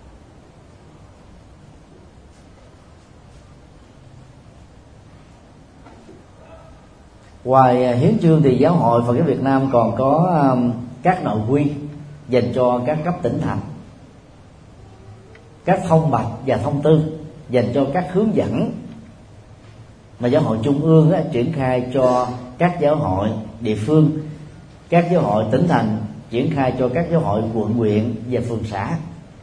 [SPEAKER 1] Ngoài hiến chương thì giáo hội Phật giáo Việt Nam còn có um, các nội quy dành cho các cấp tỉnh thành, các thông mạch và thông tư dành cho các hướng dẫn mà giáo hội trung ương á, triển khai cho các giáo hội địa phương, các giáo hội tỉnh thành triển khai cho các giáo hội quận huyện và phường xã.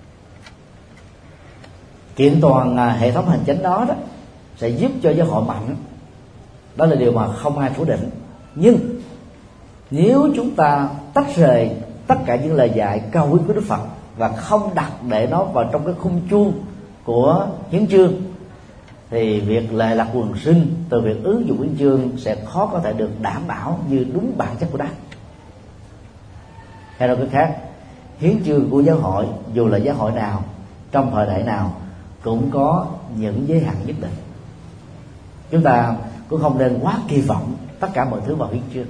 [SPEAKER 1] Kiện toàn à, hệ thống hành chánh đó đó sẽ giúp cho giáo hội mạnh, đó là điều mà không ai phủ định. Nhưng nếu chúng ta tách rời tất cả những lời dạy cao quý của Đức Phật và không đặt để nó vào trong cái khung chuông của hiến chương, thì việc lệ lạc quần sinh từ việc ứng dụng hiến chương sẽ khó có thể được đảm bảo như đúng bản chất của nó. Hay nói cách khác, hiến chương của giáo hội dù là giáo hội nào trong thời đại nào cũng có những giới hạn nhất định. Chúng ta cũng không nên quá kỳ vọng tất cả mọi thứ vào hiến chương.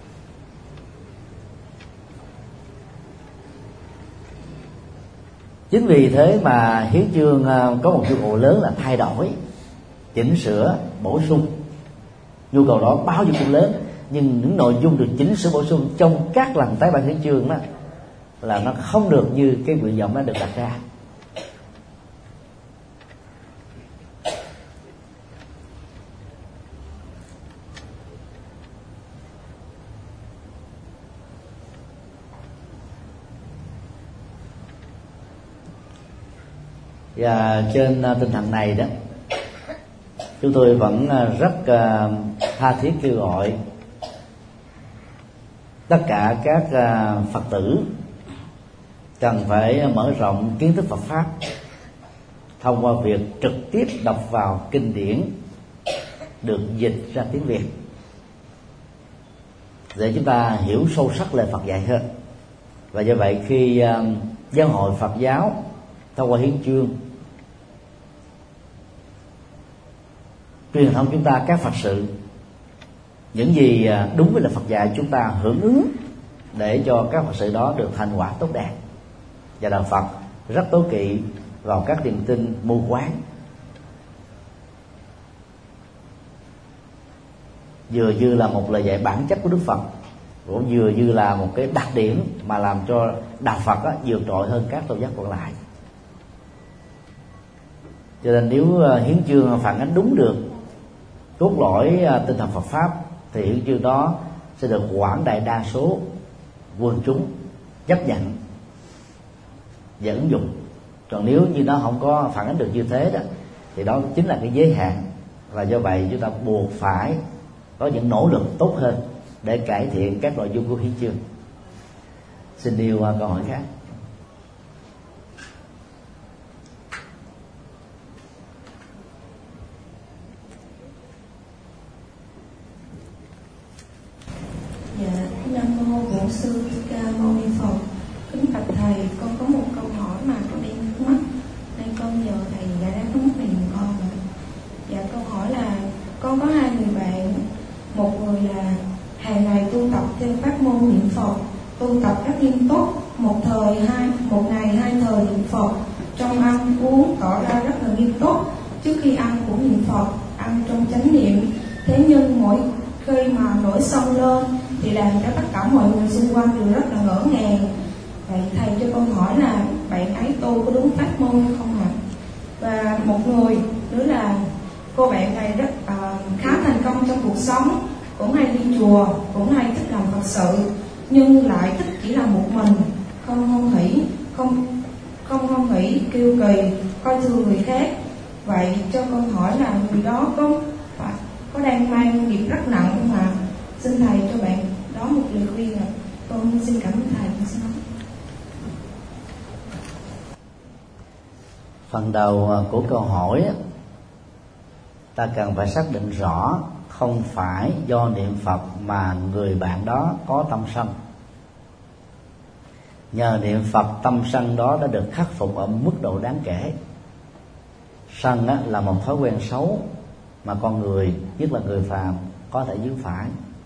[SPEAKER 1] Chính vì thế mà hiến chương có một nhu cầu lớn là thay đổi, chỉnh sửa, bổ sung. Nhu cầu đó bao nhiêu cũng lớn, nhưng những nội dung được chỉnh sửa bổ sung trong các lần tái bản hiến chương đó là nó không được như cái nguyện vọng đã được đặt ra. Và trên tinh thần này đó, chúng tôi vẫn rất tha thiết kêu gọi tất cả các Phật tử cần phải mở rộng kiến thức Phật pháp thông qua việc trực tiếp đọc vào kinh điển được dịch ra tiếng Việt, để chúng ta hiểu sâu sắc lời Phật dạy hơn. Và do vậy khi giáo hội Phật giáo thông qua hiến chương truyền thông chúng ta các Phật sự, những gì đúng với lời Phật dạy chúng ta hưởng ứng để cho các Phật sự đó được thành quả tốt đẹp. Và đạo Phật rất tối kỵ vào các niềm tin mù quáng, vừa như là một lời dạy bản chất của Đức Phật, cũng vừa như là một cái đặc điểm mà làm cho đạo Phật á, vượt trội hơn các tôn giáo còn lại. Cho nên nếu hiến chương phản ánh đúng được cốt lõi tinh thần Phật pháp thì hiến chương đó sẽ được quảng đại đa số quần chúng chấp nhận và ứng dụng. Còn nếu như nó không có phản ánh được như thế đó thì đó chính là cái giới hạn, và do vậy chúng ta buộc phải có những nỗ lực tốt hơn để cải thiện các nội dung của hiến chương. Xin điều câu hỏi khác.
[SPEAKER 2] sư Thích Ca Mâu Ni Phật. Kính bạch thầy, con có một câu hỏi mà con đang thắc mắc nên con nhờ thầy giải đáp đúng mình con. Dạ, câu hỏi là con có hai người bạn, một người là hàng ngày tu tập theo pháp môn niệm Phật, tu tập rất nghiêm túc, một thời hai một ngày hai thời niệm Phật, trong ăn uống tỏ ra rất là nghiêm túc, trước khi ăn cũng niệm Phật, ăn trong chánh niệm. Thế nhưng mỗi khi mà nổi sân lên thì làm cho tất cả mọi người xung quanh đều rất là ngỡ ngàng. Vậy thầy cho con hỏi là bạn ấy tu có đúng pháp môn hay không ạ? Và một người nữa là cô bạn này rất uh, khá thành công trong cuộc sống, cũng hay đi chùa, cũng hay thích làm Phật sự, nhưng lại thích chỉ là một mình, không hoan hỷ, không không hoan hỷ, kiêu kỳ, coi thường người khác. Vậy cho con hỏi là người đó có có đang mang nghiệp rất nặng không ạ? Xin thầy cho bạn đó một lời khuyên ạ. Con xin cảm ơn thầy.
[SPEAKER 1] Phần đầu của câu hỏi ta cần phải xác định rõ không phải do niệm Phật mà người bạn đó có tâm sân. Nhờ niệm Phật tâm sân đó đã được khắc phục ở mức độ đáng kể. Sân là một thói quen xấu mà con người, nhất là người phàm, có thể vướng phải.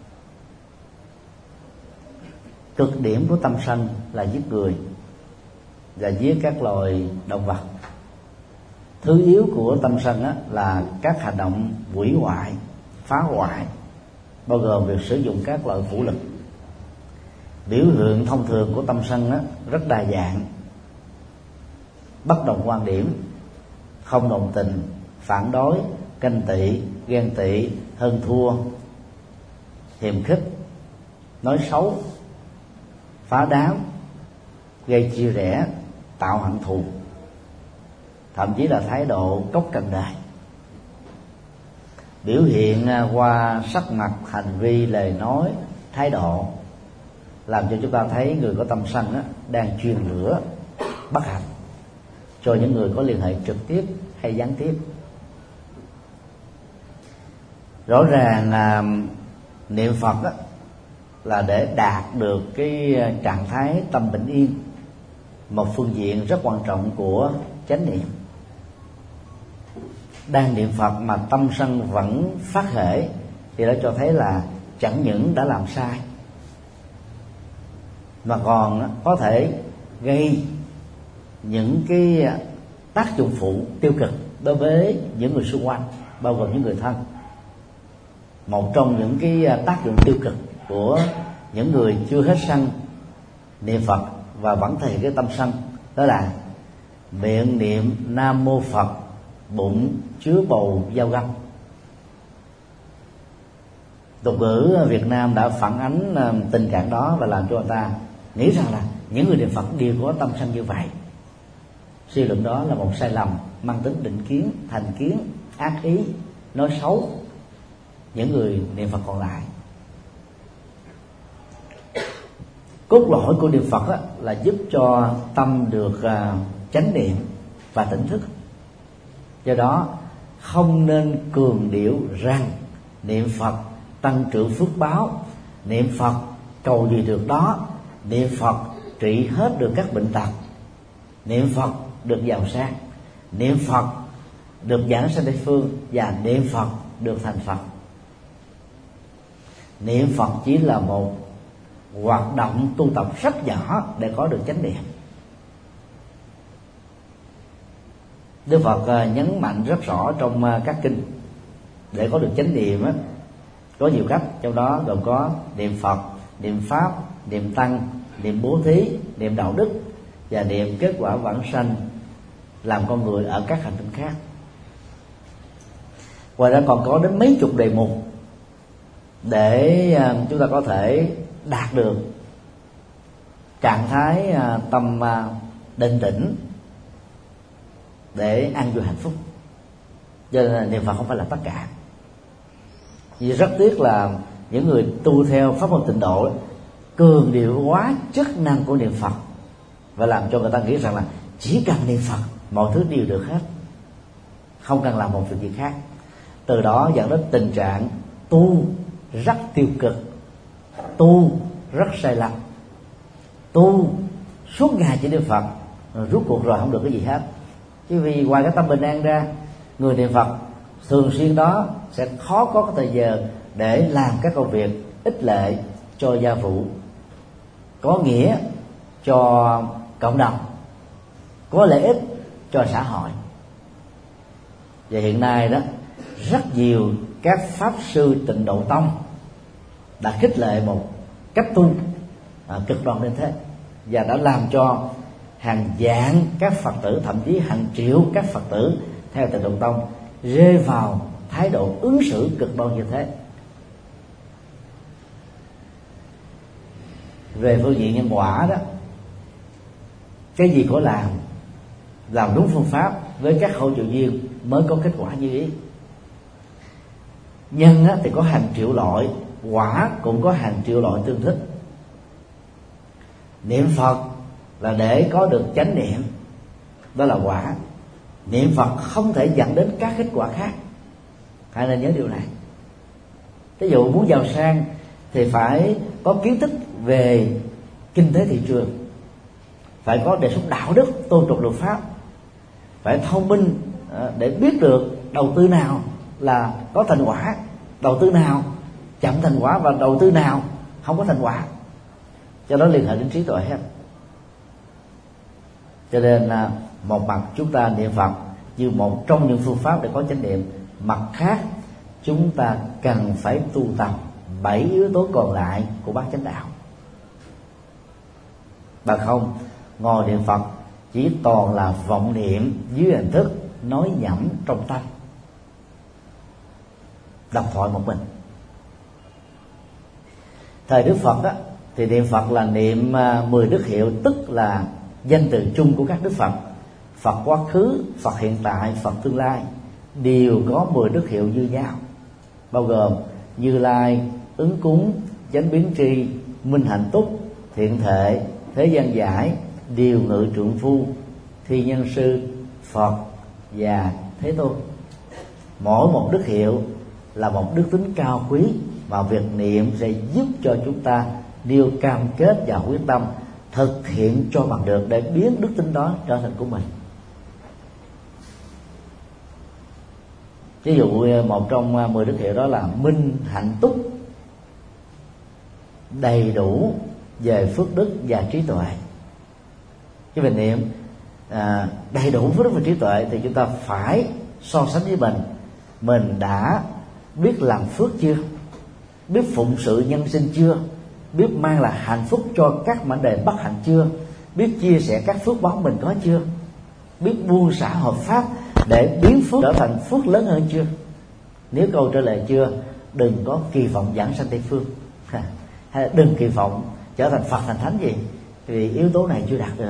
[SPEAKER 1] Cực điểm của tâm sân là giết người và giết các loài động vật. Thứ yếu của tâm sân á, là các hành động hủy hoại, phá hoại, bao gồm việc sử dụng các loại vũ lực. Biểu hiện thông thường của tâm sân á, rất đa dạng: bất đồng quan điểm, không đồng tình, phản đối, ganh tị, ghen tị, hơn thua, hiềm khích, nói xấu, phá đám, gây chia rẽ, tạo hận thù, thậm chí là thái độ cốc cần đời. Biểu hiện qua sắc mặt, hành vi, lời nói, thái độ làm cho chúng ta thấy người có tâm sân á, đang truyền lửa bất hạnh cho những người có liên hệ trực tiếp hay gián tiếp. Rõ ràng là niệm Phật á, là để đạt được cái trạng thái tâm bình yên, một phương diện rất quan trọng của chánh niệm. Đang niệm Phật mà tâm sân vẫn phát khởi thì đã cho thấy là chẳng những đã làm sai mà còn có thể gây những cái tác dụng phụ tiêu cực đối với những người xung quanh, bao gồm những người thân. Một trong những cái tác dụng tiêu cực của những người chưa hết sân niệm Phật và vẫn thể cái tâm sân đó là miệng niệm Nam Mô Phật, bụng chứa bầu dao găm. Tục ngữ Việt Nam đã phản ánh tình trạng đó và làm cho người ta nghĩ rằng là những người niệm Phật đều có tâm sân như vậy. Suy luận đó là một sai lầm mang tính định kiến, thành kiến, ác ý, nói xấu những người niệm Phật còn lại. Cốt lõi của niệm Phật á, là giúp cho tâm được uh, chánh niệm và tỉnh thức. Do đó không nên cường điệu rằng niệm Phật tăng trưởng phước báo, niệm Phật cầu gì được đó, niệm Phật trị hết được các bệnh tật, niệm Phật được giàu sang, niệm Phật được giảng sanh Tây phương, và niệm Phật được thành Phật. Niệm Phật chỉ là một hoạt động tu tập rất nhỏ để có được chánh niệm. Đức Phật nhấn mạnh rất rõ trong các kinh để có được chánh niệm á, có nhiều cách, trong đó gồm có niệm Phật, niệm Pháp, niệm Tăng, niệm bố thí, niệm đạo đức và niệm kết quả vãng sanh làm con người ở các hành tinh khác. Ngoài ra còn có đến mấy chục đề mục để chúng ta có thể đạt được trạng thái tâm định tĩnh để an vui hạnh phúc. Cho nên là niệm Phật không phải là tất cả. Vì rất tiếc là những người tu theo pháp môn tịnh độ cường điệu quá chức năng của niệm Phật và làm cho người ta nghĩ rằng là chỉ cần niệm Phật mọi thứ đều được hết, không cần làm một việc gì khác. Từ đó dẫn đến tình trạng tu rất tiêu cực, tu rất sai lầm tu suốt ngày chỉ niệm Phật, rồi rút cuộc rồi không được cái gì hết. Chứ vì ngoài cái tâm bình an ra, người niệm Phật thường xuyên đó sẽ khó có cái thời giờ để làm các công việc ích lợi cho gia phụ, có nghĩa cho cộng đồng, có lợi ích cho xã hội. Và hiện nay đó, rất nhiều các pháp sư Tịnh Độ Tông đã khích lệ một cách tu à, cực đoan đến thế, và đã làm cho hàng vạn các Phật tử, thậm chí hàng triệu các Phật tử theo Tịnh Độ Tông rơi vào thái độ ứng xử cực đoan như thế. Về phương diện nhân quả đó, cái gì có làm làm đúng phương pháp với các hỗ trợ viên mới có kết quả như ý. Nhân thì có hàng triệu loại, quả cũng có hàng triệu loại tương thích. Niệm Phật là để có được chánh niệm, đó là quả. Niệm Phật không thể dẫn đến các kết quả khác, hãy nên nhớ điều này. Ví dụ muốn giàu sang thì phải có kiến thức về kinh tế thị trường, phải có đề xuất đạo đức, tôn trọng luật pháp, phải thông minh để biết được đầu tư nào là có thành quả, đầu tư nào chậm thành quả, và đầu tư nào không có thành quả. Cho đó liên hệ đến trí tuệ hết. Cho nên là một mặt chúng ta niệm Phật như một trong những phương pháp để có chánh niệm, mặt khác chúng ta cần phải tu tập bảy yếu tố còn lại của bát chánh đạo. Bằng không ngồi niệm Phật chỉ toàn là vọng niệm dưới hình thức nói nhẩm trong tâm, đọc thoại một mình. Thời Đức Phật đó, thì niệm Phật là niệm mười đức hiệu, tức là danh từ chung của các Đức Phật. Phật quá khứ, Phật hiện tại, Phật tương lai đều có mười đức hiệu như nhau, bao gồm Như Lai, ứng cúng, chánh biến tri, minh hạnh túc, thiện thệ, thế gian giải, điều ngự trượng phu, thi nhân sư, Phật và Thế Tôn. Mỗi một đức hiệu là một đức tính cao quý, mà việc niệm sẽ giúp cho chúng ta nêu cam kết và quyết tâm thực hiện cho bằng được, để biến đức tính đó trở thành của mình. Ví dụ một trong mười đức hiệu đó là minh hạnh túc, đầy đủ về phước đức và trí tuệ. Cái về niệm à, đầy đủ phước đức và trí tuệ thì chúng ta phải so sánh với mình. Mình đã biết làm phước chưa? Biết phụng sự nhân sinh chưa? Biết mang lại hạnh phúc cho các mảnh đề bất hạnh chưa? Biết chia sẻ các phước báo mình có chưa? Biết buông xả hợp pháp để biến phước trở thành phước lớn hơn chưa? Nếu câu trả lời chưa, đừng có kỳ vọng giảng sanh Tây Phương, hay là đừng kỳ vọng trở thành Phật thành Thánh gì, vì yếu tố này chưa đạt được.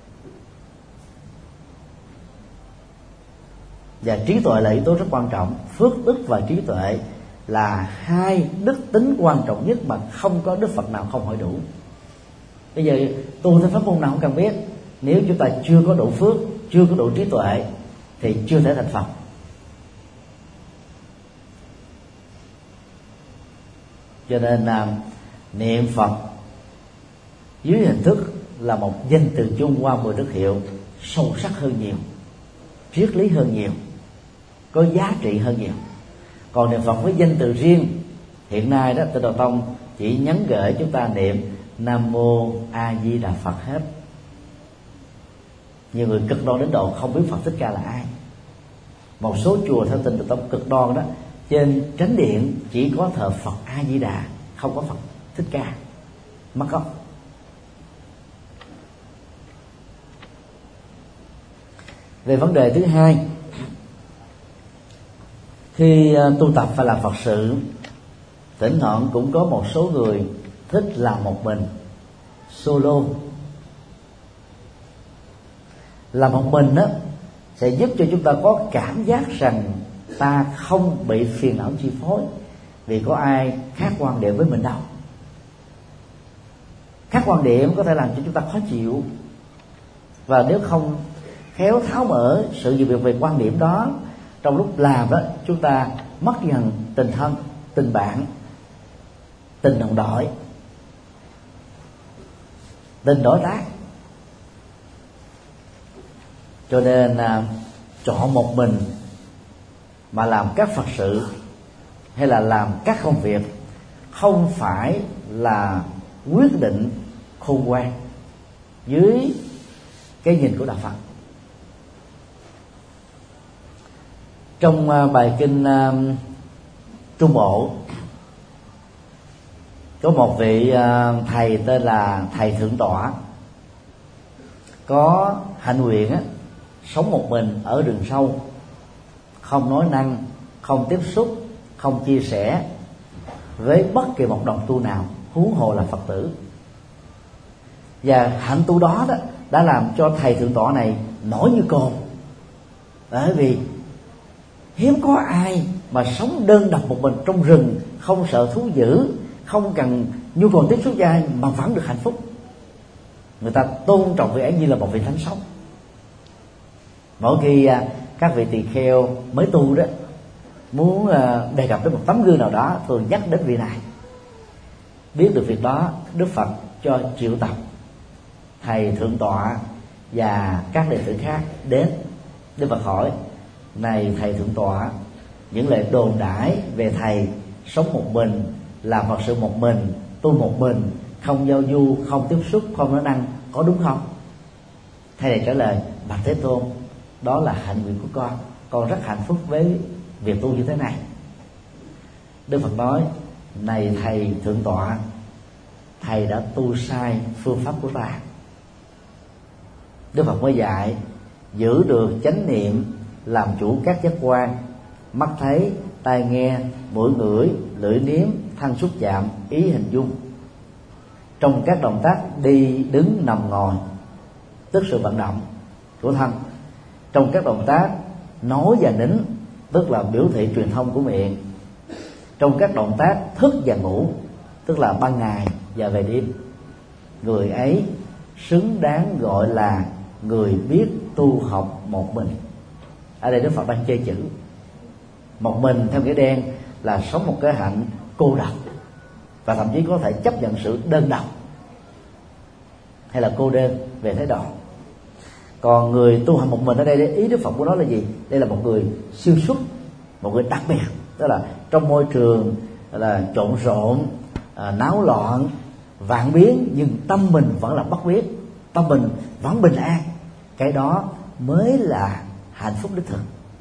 [SPEAKER 1] Và trí tuệ là yếu tố rất quan trọng. Phước đức và trí tuệ là hai đức tính quan trọng nhất mà không có Đức Phật nào không hỏi đủ. Bây giờ tu theo pháp môn nào không cần biết, nếu chúng ta chưa có đủ phước, chưa có đủ trí tuệ thì chưa thể thành Phật. Cho nên là niệm Phật dưới hình thức là một danh từ chung qua mười đức hiệu, sâu sắc hơn nhiều, triết lý hơn nhiều, có giá trị hơn nhiều. Còn niệm Phật với danh từ riêng, hiện nay đó Tịnh Độ Tông chỉ nhắn gửi chúng ta niệm Nam Mô A Di Đà Phật hết. Nhiều người cực đoan đến độ không biết Phật Thích Ca là ai. Một số chùa theo Tịnh Độ Tông cực đoan đó, trên chánh điện chỉ có thờ Phật A Di Đà, không có Phật Thích Ca, mất gốc. Về vấn đề thứ hai, khi tu tập phải làm Phật sự, thỉnh thoảng cũng có một số người thích làm một mình, solo. Làm một mình đó sẽ giúp cho chúng ta có cảm giác rằng ta không bị phiền não chi phối, vì có ai khác quan điểm với mình đâu. Khác quan điểm có thể làm cho chúng ta khó chịu, và nếu không khéo tháo mở sự việc về quan điểm đó, trong lúc làm đó chúng ta mất dần tình thân, tình bạn, tình đồng đội. tình đối tác. Cho nên à, chọn một mình mà làm các Phật sự hay là làm các công việc không phải là quyết định khôn ngoan dưới cái nhìn của đạo Phật. Trong uh, bài kinh uh, Trung Bộ có một vị uh, thầy tên là thầy Thượng Tọa, có hạnh nguyện á, sống một mình ở rừng sâu, không nói năng, không tiếp xúc, không chia sẻ với bất kỳ một đồng tu nào, huống hồ là Phật tử. Và hạnh tu đó, đó đã làm cho thầy Thượng Tọa này nổi như cồn, bởi vì hiếm có ai mà sống đơn độc một mình trong rừng, không sợ thú dữ, không cần nhu cầu tiếp xúc với ai mà vẫn được hạnh phúc. Người ta tôn trọng vị ấy như là một vị thánh sống. Mỗi khi các vị tỳ kheo mới tu đó muốn đề cập đến một tấm gương nào đó, thường nhắc đến vị này. Biết được việc đó, Đức Phật cho triệu tập thầy Thượng Tọa và các đệ tử khác đến. Đức Phật hỏi: này thầy Thượng Tọa, những lời đồn đãi về thầy sống một mình, làm Phật sự một mình, tu một mình, không giao du, không tiếp xúc, không nói năng, có đúng không? Thầy này trả lời: bạch Thế Tôn, đó là hạnh nguyện của con, con rất hạnh phúc với việc tu như thế này. Đức Phật nói: này thầy Thượng Tọa, thầy đã tu sai phương pháp của ta. Đức Phật mới dạy giữ được chánh niệm, làm chủ các giác quan: mắt thấy, tai nghe, mũi ngửi, lưỡi nếm, thân xúc chạm, ý hình dung. Trong các động tác đi, đứng, nằm, ngồi, tức sự vận động của thân. Trong các động tác nói và nín, tức là biểu thị truyền thông của miệng. Trong các động tác thức và ngủ, tức là ban ngày và về đêm. Người ấy xứng đáng gọi là người biết tu học một mình. Ở đây Đức Phật đang chơi chữ. Một mình theo nghĩa đen là sống một cái hạnh cô độc, và thậm chí có thể chấp nhận sự đơn độc hay là cô đơn về thái độ. Còn người tu học một mình ở đây, ý Đức Phật của nó là gì? Đây là một người siêu xuất, một người đặc biệt, tức là trong môi trường là trộn rộn, à, náo loạn, vạn biến, nhưng tâm mình vẫn là bất biến, tâm mình vẫn bình an. Cái đó mới là hạnh phúc đích thực.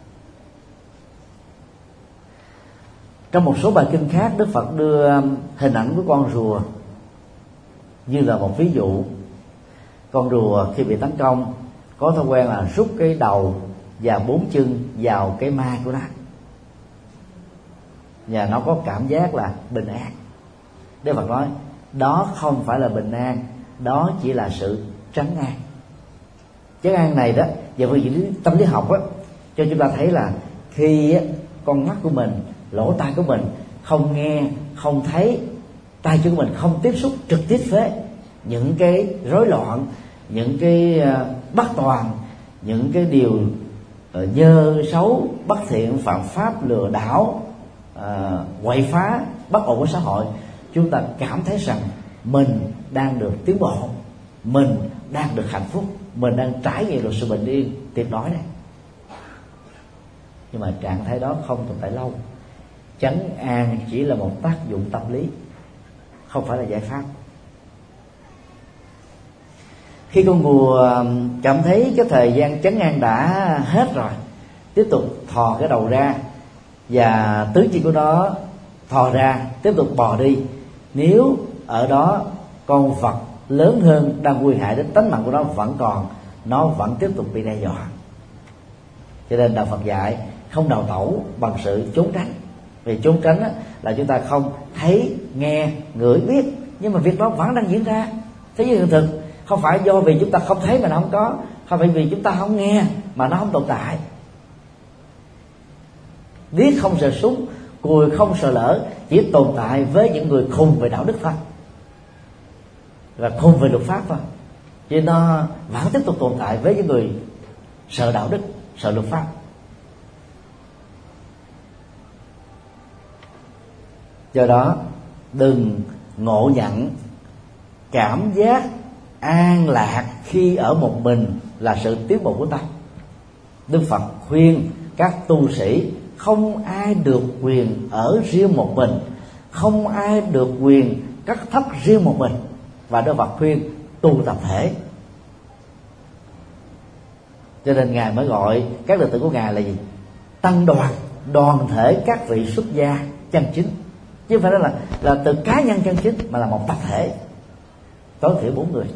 [SPEAKER 1] Trong một số bài kinh khác, Đức Phật đưa hình ảnh của con rùa như là một ví dụ. Con rùa khi bị tấn công có thói quen là rút cái đầu và bốn chân vào cái mai của nó, và nó có cảm giác là bình an. Đức Phật nói đó không phải là bình an, đó chỉ là sự trấn an. Trấn an này đó, về phương diện tâm lý học á, cho chúng ta thấy là khi á, con mắt của mình, lỗ tai của mình không nghe, không thấy, tay chân của mình không tiếp xúc trực tiếp với những cái rối loạn, những cái uh, bất toàn, những cái điều uh, dơ xấu, bất thiện, phạm pháp, lừa đảo, uh, quậy phá, bất ổn của xã hội, chúng ta cảm thấy rằng mình đang được tiến bộ, mình đang được hạnh phúc, mình đang trải nghiệm được sự bình yên tuyệt đối này. Nhưng mà trạng thái đó không tồn tại lâu. Trấn an chỉ là một tác dụng tâm lý, không phải là giải pháp. Khi con rùa cảm thấy cái thời gian trấn an đã hết rồi, tiếp tục thò cái đầu ra và tứ chi của nó thò ra, tiếp tục bò đi. Nếu ở đó con vật lớn hơn đang nguy hại đến tính mạng của nó vẫn còn, nó vẫn tiếp tục bị đe dọa. Cho nên Đạo Phật dạy không đào tẩu bằng sự trốn tránh. Vì trốn tránh là chúng ta không thấy, nghe, ngửi, biết, nhưng mà việc đó vẫn đang diễn ra. Thế giới hiện thực không phải do vì chúng ta không thấy mà nó không có, không phải vì chúng ta không nghe mà nó không tồn tại. Điếc không sợ súng, cùi không sợ lỡ chỉ tồn tại với những người khùng về đạo đức thôi, và khùng về luật pháp thôi. Chứ nó vẫn tiếp tục tồn tại với những người sợ đạo đức, sợ luật pháp. Do đó đừng ngộ nhận cảm giác an lạc khi ở một mình là sự tiến bộ của tâm. Đức Phật khuyên các tu sĩ không ai được quyền ở riêng một mình, không ai được quyền cắt thấp riêng một mình, và Đức Phật khuyên tu tập thể. Cho nên Ngài mới gọi các đệ tử của Ngài là gì? Tăng đoàn, đoàn thể các vị xuất gia chân chính, chứ không phải là là từ cá nhân chân chính, mà là một tập thể tối thiểu bốn người.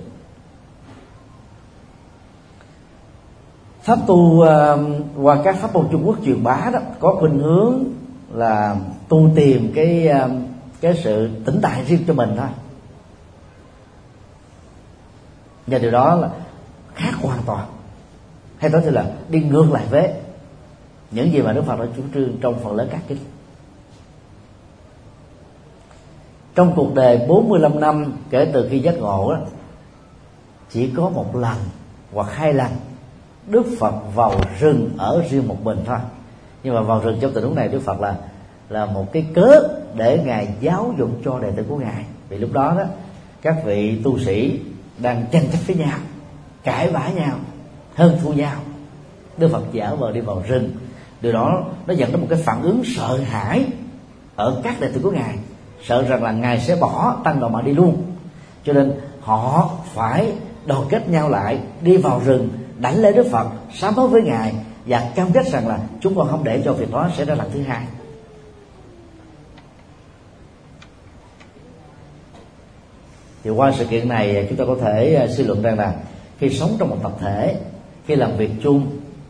[SPEAKER 1] Pháp tu uh, qua các pháp môn Trung Quốc truyền bá đó có khuynh hướng là tu tìm cái uh, cái sự tĩnh tại riêng cho mình thôi, và điều đó là khác hoàn toàn, hay nói là đi ngược lại với những gì mà Đức Phật đã chủ trương trong phần lớn các kinh. Trong cuộc đời bốn mươi lăm năm kể từ khi giác ngộ đó, chỉ có một lần hoặc hai lần Đức Phật vào rừng ở riêng một mình thôi. Nhưng mà vào rừng trong tình huống này Đức Phật là là một cái cớ để Ngài giáo dục cho đệ tử của Ngài. Vì lúc đó đó các vị tu sĩ đang tranh chấp với nhau, cãi vã nhau, hơn thua nhau. Đức Phật giả vờ đi vào rừng. Điều đó nó dẫn đến một cái phản ứng sợ hãi ở các đệ tử của Ngài, sợ rằng là Ngài sẽ bỏ tăng đoàn mà đi luôn. Cho nên họ phải đoàn kết nhau lại, đi vào rừng, đảnh lễ Đức Phật, sám hối với Ngài và cam kết rằng là chúng con không để cho việc đó xảy ra lần thứ hai. Thì qua sự kiện này chúng ta có thể suy luận rằng là khi sống trong một tập thể, khi làm việc chung,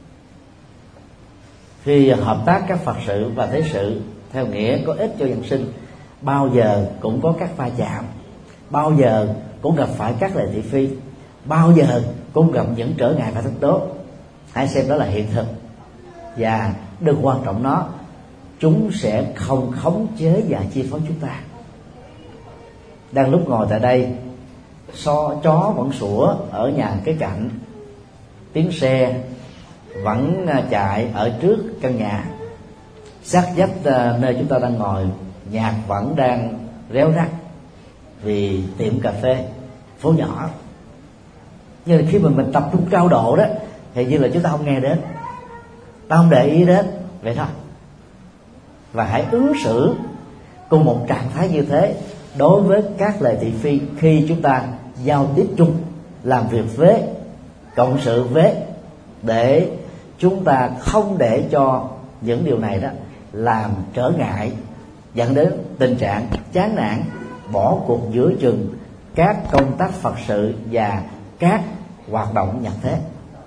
[SPEAKER 1] khi hợp tác các Phật sự và thế sự theo nghĩa có ích cho dân sinh, bao giờ cũng có các va chạm, bao giờ cũng gặp phải các lệ thị phi, bao giờ cũng gặp những trở ngại và thách đố. Hãy xem đó là hiện thực, và đừng quan trọng nó, chúng sẽ không khống chế và chi phối chúng ta. Đang lúc ngồi tại đây, so chó vẫn sủa ở nhà kế cạnh, tiếng xe vẫn chạy ở trước căn nhà, sát vách nơi chúng ta đang ngồi, nhạc vẫn đang réo rắt vì tiệm cà phê phố nhỏ. Nhưng mà khi mà mình tập trung cao độ đó, thì như là chúng ta không nghe đến, ta không để ý đến, vậy thôi. Và hãy ứng xử cùng một trạng thái như thế đối với các lệ thị phi khi chúng ta giao tiếp chung, làm việc với, cộng sự với, để chúng ta không để cho những điều này đó làm trở ngại, dẫn đến tình trạng chán nản, bỏ cuộc giữa chừng các công tác Phật sự và các hoạt động nhập thế.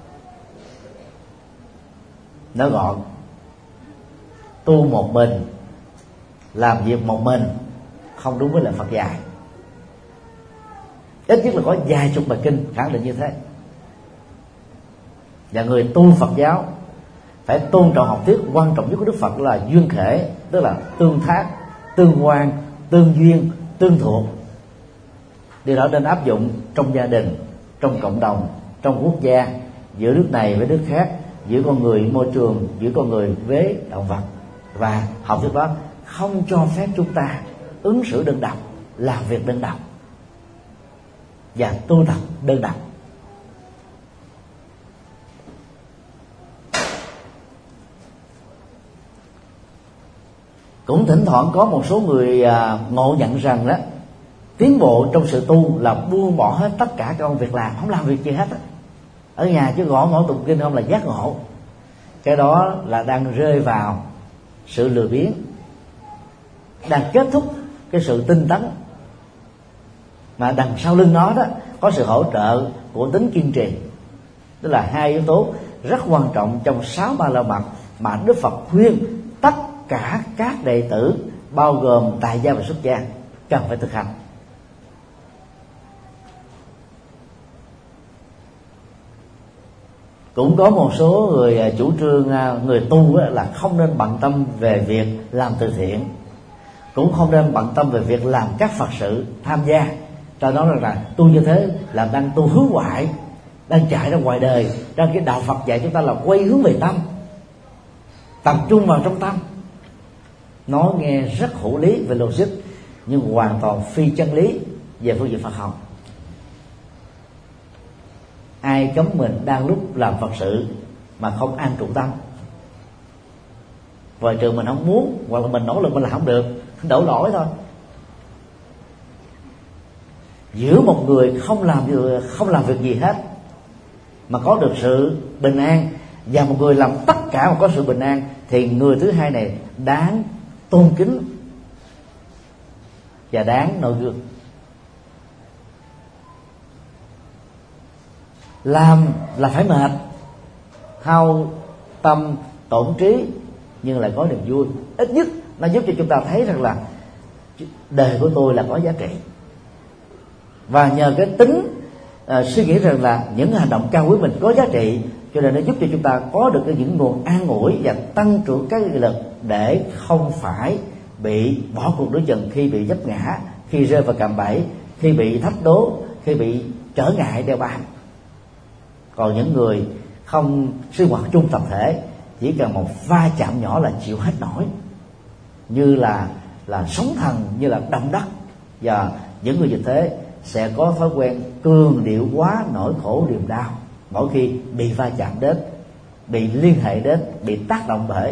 [SPEAKER 1] Nói gọn, tu một mình, làm việc một mình không đúng với lời Phật dạy. Ít nhất là có vài chục bài kinh khẳng định như thế. Và người tu Phật giáo phải tôn trọng học thuyết quan trọng nhất của Đức Phật là duyên khể, tức là tương tác, tương quan, tương duyên, tương thuộc. Điều đó nên áp dụng trong gia đình, trong cộng đồng, trong quốc gia, giữa nước này với nước khác, giữa con người môi trường, giữa con người với động vật. Và học thuyết đó không cho phép chúng ta ứng xử đơn độc, làm việc đơn độc và tu tập đơn độc. Cũng thỉnh thoảng có một số người à, ngộ nhận rằng đó, tiến bộ trong sự tu là buông bỏ hết tất cả các công việc làm, không làm việc gì hết. Ở nhà chứ gõ ngõ tụng kinh không là giác ngộ. Cái đó là đang rơi vào sự lười biếng, đang kết thúc cái sự tinh tấn, mà đằng sau lưng nó đó có sự hỗ trợ của tính kiên trì. Tức là hai yếu tố rất quan trọng trong sáu ba la mật mà Đức Phật khuyên tất cả các đệ tử, bao gồm tại gia và xuất gia, cần phải thực hành. Cũng có một số người chủ trương người tu là không nên bận tâm về việc làm từ thiện, cũng không nên bận tâm về việc làm các Phật sự tham gia. Ta nói rằng là tu như thế là đang tu hướng ngoại, đang chạy ra ngoài đời. Đang cái đạo Phật dạy chúng ta là quay hướng về tâm, tập trung vào trong tâm. Nói nghe rất hữu lý về logic, nhưng hoàn toàn phi chân lý về phương diện Phật học. ai cấm mình đang lúc làm Phật sự mà không an trụ tâm. Ngoài trừ mình không muốn, hoặc là mình nỗ lực mình làm không được, đổ lỗi thôi. Giữa một người không làm không làm việc gì hết mà có được sự bình an, và một người làm tất cả mà có sự bình an, thì người thứ hai này đáng tôn kính và đáng noi gương. Làm là phải mệt, hao tâm, tổn trí, nhưng lại có niềm vui. Ít nhất nó giúp cho chúng ta thấy rằng là đời của tôi là có giá trị. Và nhờ cái tính uh, suy nghĩ rằng là những hành động cao quý mình có giá trị, cho nên nó giúp cho chúng ta có được những nguồn an ủi và tăng trưởng các nghị lực để không phải bị bỏ cuộc nửa chừng khi bị vấp ngã, khi rơi vào cạm bẫy, khi bị thách đố, khi bị trở ngại đeo bám. Còn những người không sinh hoạt chung tập thể, chỉ cần một va chạm nhỏ là chịu hết nổi, như là là sóng thần, như là động đất. Và những người như thế sẽ có thói quen cường điệu quá nỗi khổ niềm đau mỗi khi bị va chạm đến, bị liên hệ đến, bị tác động bởi.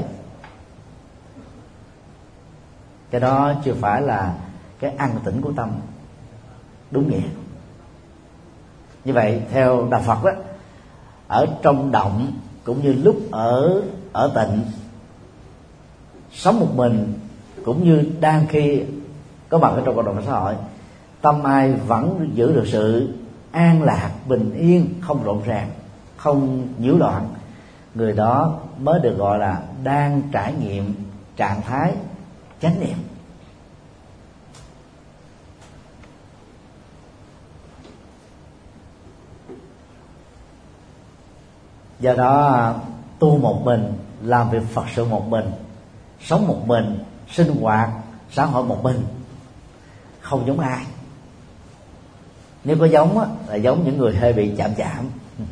[SPEAKER 1] Cái đó chưa phải là cái an tĩnh của tâm đúng nghĩa. Như vậy theo đạo Phật đó, ở trong động cũng như lúc ở ở tịnh, sống một mình cũng như đang khi có mặt ở trong cộng đồng xã hội, tâm ai vẫn giữ được sự an lạc, bình yên, không rộn ràng, không nhiễu loạn, người đó mới được gọi là đang trải nghiệm trạng thái chánh niệm. Do đó tu một mình, làm việc Phật sự một mình, sống một mình, sinh hoạt xã hội một mình, không giống ai. Nếu có giống á, là giống những người hơi bị chạm chạm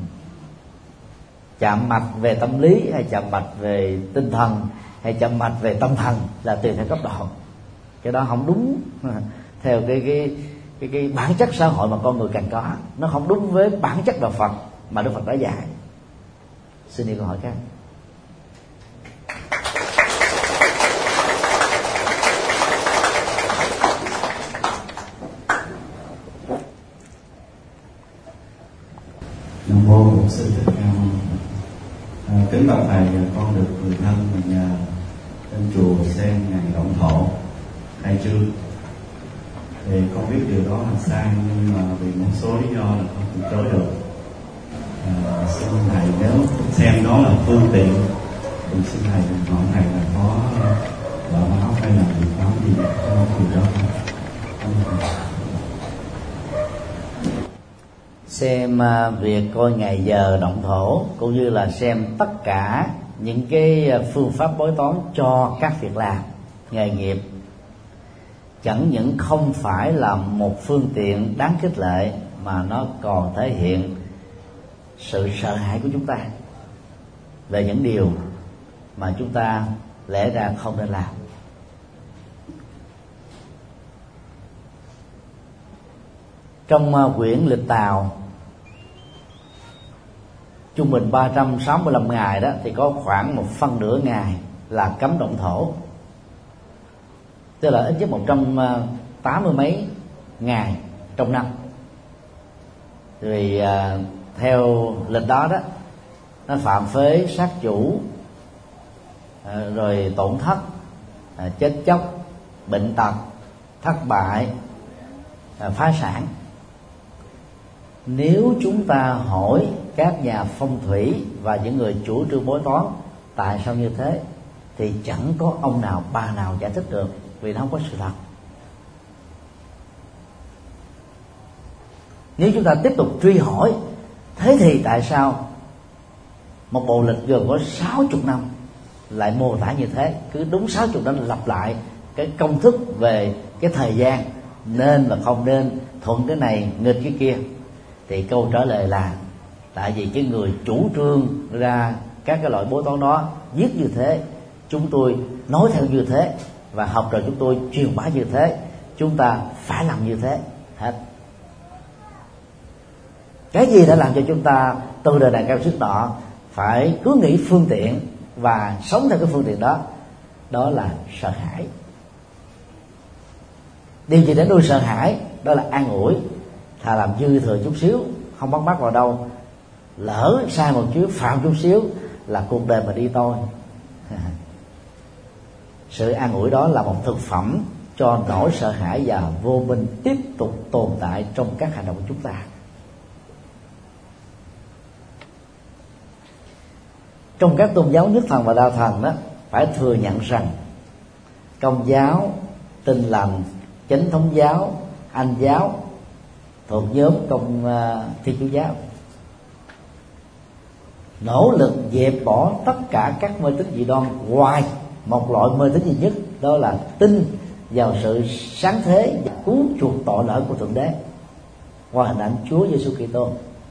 [SPEAKER 1] chạm mạch về tâm lý, hay chạm mạch về tinh thần, hay chạm mạch về tâm thần, là tùy theo cấp độ. Cái đó không đúng theo cái cái cái, cái bản chất xã hội mà con người cần có. Nó không đúng với bản chất đạo Phật mà Đức Phật đã dạy. Xin đi câu hỏi khác.
[SPEAKER 5] Nam mô Bổn Sư Thích Ca Mâu Ni Phật. À, kính bạch thầy, con được người thân mình nhờ trên chùa xem ngày động thổ khai trương, thì con biết điều đó là sai, nhưng mà vì một số lý do là con từ chối được. À, xin thầy nếu xem đó là phương tiện thì xin thầy đừng hỏi thầy là có bảo báo hay là việc báo gì không điều đó không.
[SPEAKER 1] Xem việc coi ngày giờ động thổ, cũng như là xem tất cả những cái phương pháp bói toán cho các việc làm, nghề nghiệp, chẳng những không phải là một phương tiện đáng khích lệ, mà nó còn thể hiện sự sợ hãi của chúng ta về những điều mà chúng ta lẽ ra không nên làm. Trong quyển lịch Tào trung bình ba trăm sáu mươi lăm ngày đó, thì có khoảng một phân nửa ngày là cấm động thổ, tức là ít nhất một trăm tám mươi mấy ngày trong năm. Vì à, theo lịch đó đó, nó phạm phế sát chủ, à, rồi tổn thất, à, chết chóc, bệnh tật, thất bại, à, phá sản. Nếu chúng ta hỏi các nhà phong thủy và những người chủ trương bói toán tại sao như thế, thì chẳng có ông nào bà nào giải thích được, vì nó không có sự thật. Nếu chúng ta tiếp tục truy hỏi, thế thì tại sao một bộ lịch gồm có sáu mươi năm lại mô tả như thế, cứ đúng sáu mươi năm lặp lại cái công thức về cái thời gian nên và không nên, thuận cái này nghịch cái kia, thì câu trả lời là tại vì cái người chủ trương ra các cái loại bói toán đó viết như thế, chúng tôi nói theo như thế, và học trò chúng tôi truyền bá như thế, chúng ta phải làm như thế hết. Cái gì đã làm cho chúng ta từ đời này cao sức nọ phải cứ nghĩ phương tiện và sống theo cái phương tiện đó? Đó là sợ hãi. Điều gì để nuôi sợ hãi? Đó là an ủi. Thà làm dư thừa chút xíu, không bắt mắt vào đâu, lỡ sai một chút, phạm chút xíu là cuộc đời mà đi tôi. Sự an ủi đó là một thực phẩm cho nỗi sợ hãi và vô minh tiếp tục tồn tại trong các hành động của chúng ta. Trong các tôn giáo nhất thần và đạo thần đó, phải thừa nhận rằng Công giáo, Tin lành, Chánh thống giáo, Anh giáo thuộc nhóm Công uh, Thiên Chúa giáo nỗ lực dẹp bỏ tất cả các mê tín dị đoan, ngoài một loại mê tín duy nhất, đó là tin vào sự sáng thế và cứu chuộc tội lỗi của Thượng Đế qua hình ảnh Chúa Giêsu Kitô.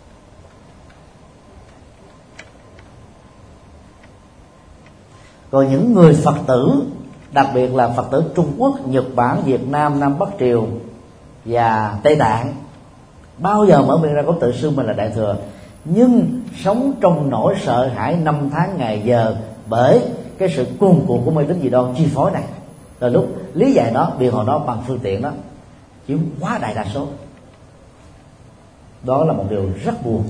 [SPEAKER 1] Còn những người Phật tử, đặc biệt là Phật tử Trung Quốc, Nhật Bản, Việt Nam, Nam Bắc Triều và Tây Tạng, bao giờ mở miệng ra cũng tự xưng mình là Đại Thừa, nhưng sống trong nỗi sợ hãi năm tháng ngày giờ bởi cái sự cuồn cuộn của mê tín dị đoan chi phối này. Rồi lúc lý giải nó, biện hộ nó bằng phương tiện đó chiếm quá đại đa số. Đó là một điều rất buồn.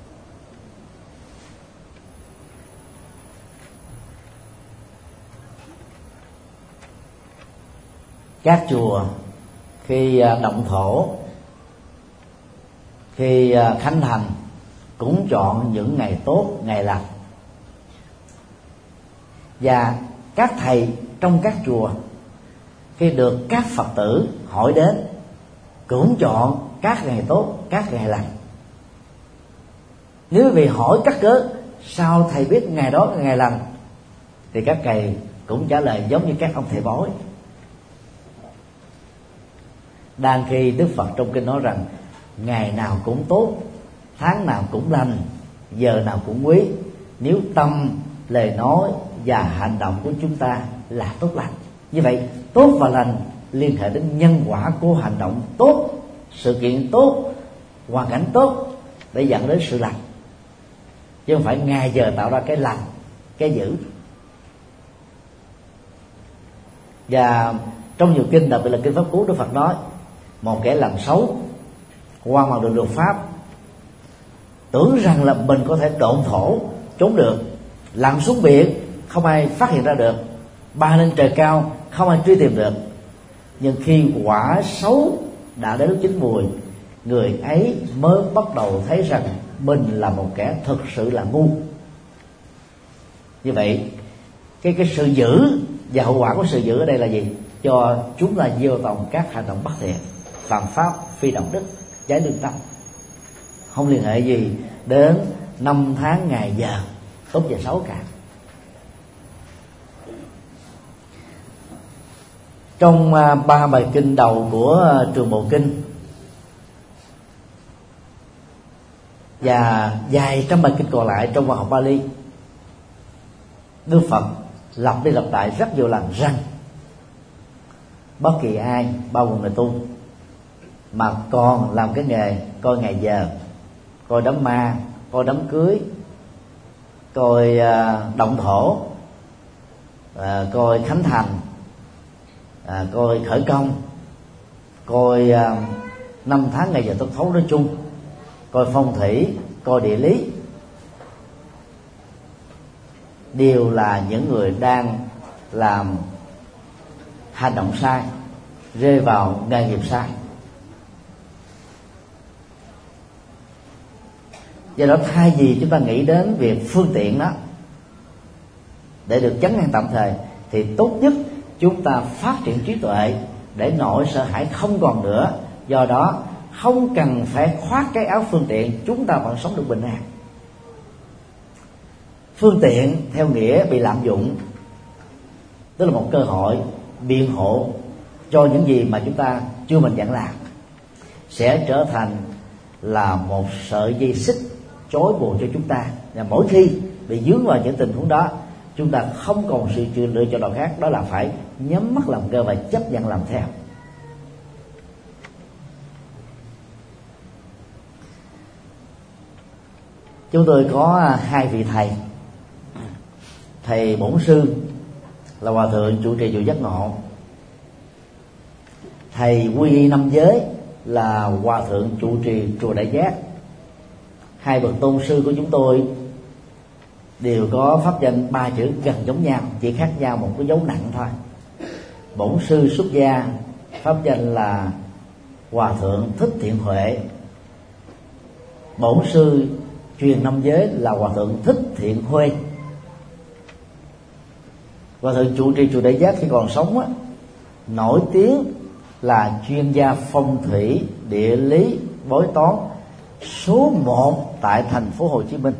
[SPEAKER 1] Các chùa khi động thổ, khi khánh thành cũng chọn những ngày tốt, ngày lành. Và các thầy trong các chùa khi được các Phật tử hỏi đến cũng chọn các ngày tốt, các ngày lành. Nếu vì hỏi các cớ sao thầy biết ngày đó là ngày lành, thì các thầy cũng trả lời giống như các ông thầy bói. Đang khi Đức Phật trong kinh nói rằng ngày nào cũng tốt, tháng nào cũng lành, giờ nào cũng quý, nếu tâm, lời nói và hành động của chúng ta là tốt lành. Như vậy tốt và lành liên hệ đến nhân quả của hành động tốt, sự kiện tốt, hoàn cảnh tốt để dẫn đến sự lành, chứ không phải ngày giờ tạo ra cái lành, cái dữ. Và trong nhiều kinh, đặc biệt là kinh Pháp Cú, Đức Phật nói một kẻ làm xấu qua mặt đường luật pháp, tưởng rằng là mình có thể độn thổ trốn được, lặn xuống biển không ai phát hiện ra được, bay lên trời cao không ai truy tìm được. Nhưng khi quả xấu đã đến lúc chín mùi, người ấy mới bắt đầu thấy rằng mình là một kẻ thực sự là ngu. Như vậy cái cái sự dữ và hậu quả của sự dữ ở đây là gì? Cho chúng ta gieo trồng các hành động bất thiện, phạm pháp, phi đạo đức, trái lương tâm, không liên hệ gì đến năm tháng ngày giờ tốt và xấu cả. Trong uh, ba bài kinh đầu của uh, Trường Bộ Kinh và vài trăm bài kinh còn lại trong văn học Pali, Đức Phật lặp đi lặp lại rất nhiều lần rằng bất kỳ ai, bao gồm người tu, mà còn làm cái nghề coi ngày giờ, coi đám ma, coi đám cưới, coi uh, động thổ, uh, coi khánh thành, À, coi khởi công, coi à, năm tháng ngày giờ tốt xấu nói chung, coi phong thủy, coi địa lý, đều là những người đang làm hành động sai, rơi vào nghề nghiệp sai. Do đó thay vì chúng ta nghĩ đến việc phương tiện đó để được chấn an tạm thời, thì tốt nhất chúng ta phát triển trí tuệ để nỗi sợ hãi không còn nữa. Do đó không cần phải khoác cái áo phương tiện, chúng ta vẫn sống được bình an. Phương tiện theo nghĩa bị lạm dụng, tức là một cơ hội biện hộ cho những gì mà chúng ta chưa mạnh dạn làm, sẽ trở thành là một sợi dây xích trói buộc cho chúng ta. Và mỗi khi bị dướng vào những tình huống đó, chúng ta không còn sự lựa chọn nào khác, đó là phải nhắm mắt làm ngơ và chấp nhận làm theo. chúng tôi có hai vị thầy. Thầy bổn sư là hòa thượng trụ trì chùa Giác Ngộ, thầy quy y năm giới là hòa thượng trụ trì chùa Đại Giác. Hai bậc tôn sư của chúng tôi đều có pháp danh ba chữ gần giống nhau, chỉ khác nhau một cái dấu nặng thôi. Bổn sư xuất gia pháp danh là hòa thượng Thích Thiện Huệ, bổn sư truyền năm giới là hòa thượng Thích Thiện Huê. Hòa thượng trụ trì chùa Đại Giác khi còn sống á, nổi tiếng là chuyên gia phong thủy, địa lý, bói toán số một tại thành phố Hồ Chí Minh,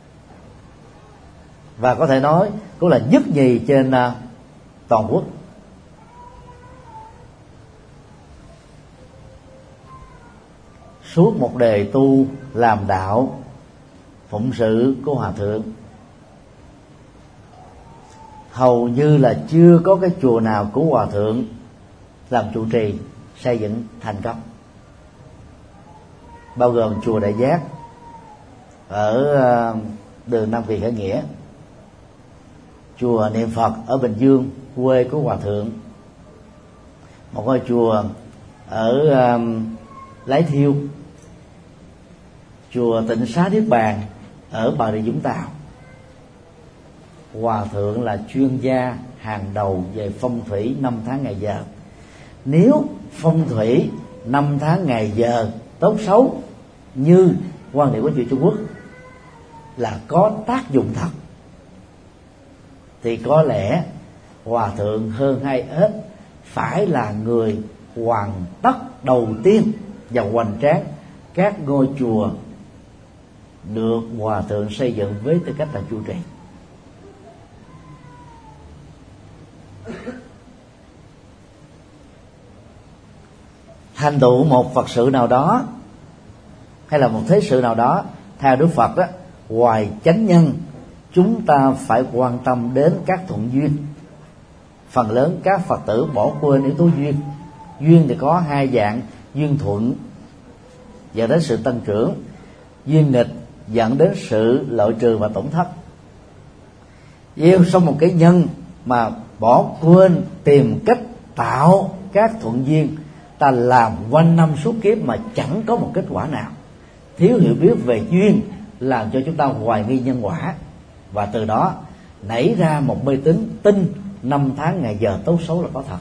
[SPEAKER 1] và có thể nói cũng là nhất nhì trên uh, toàn quốc. Suốt một đời tu làm đạo phụng sự của hòa thượng, hầu như là chưa có cái chùa nào của hòa thượng làm trụ trì xây dựng thành công, bao gồm chùa Đại Giác ở đường Nam Kỳ Khởi Nghĩa, chùa Niệm Phật ở Bình Dương quê của hòa thượng, một ngôi chùa ở um, Lái Thiêu, chùa Tịnh Xá Niết Bàn ở Bà Rịa Vũng Tàu. Hòa thượng là chuyên gia hàng đầu về phong thủy năm tháng ngày giờ. Nếu phong thủy năm tháng ngày giờ tốt xấu như quan điểm của chùa Trung Quốc là có tác dụng thật, thì có lẽ hòa thượng hơn hay ít phải là người hoàn tất đầu tiên và hoành tráng các ngôi chùa được hòa thượng xây dựng với tư cách là trụ trì. Thành tựu một Phật sự nào đó hay là một thế sự nào đó theo Đức Phật đó, ngoài chánh nhân, chúng ta phải quan tâm đến các thuận duyên. Phần lớn các Phật tử bỏ quên yếu tố duyên. Duyên thì có hai dạng: duyên thuận dẫn đến sự tăng trưởng, duyên nghịch dẫn đến sự loại trừ và tổn thất. Gieo xong một cái nhân mà bỏ quên tìm cách tạo các thuận duyên, ta làm quanh năm suốt kiếp mà chẳng có một kết quả nào. Thiếu hiểu biết về duyên làm cho chúng ta hoài nghi nhân quả, và từ đó nảy ra một mê tín tin năm tháng ngày giờ tốt xấu là có thật.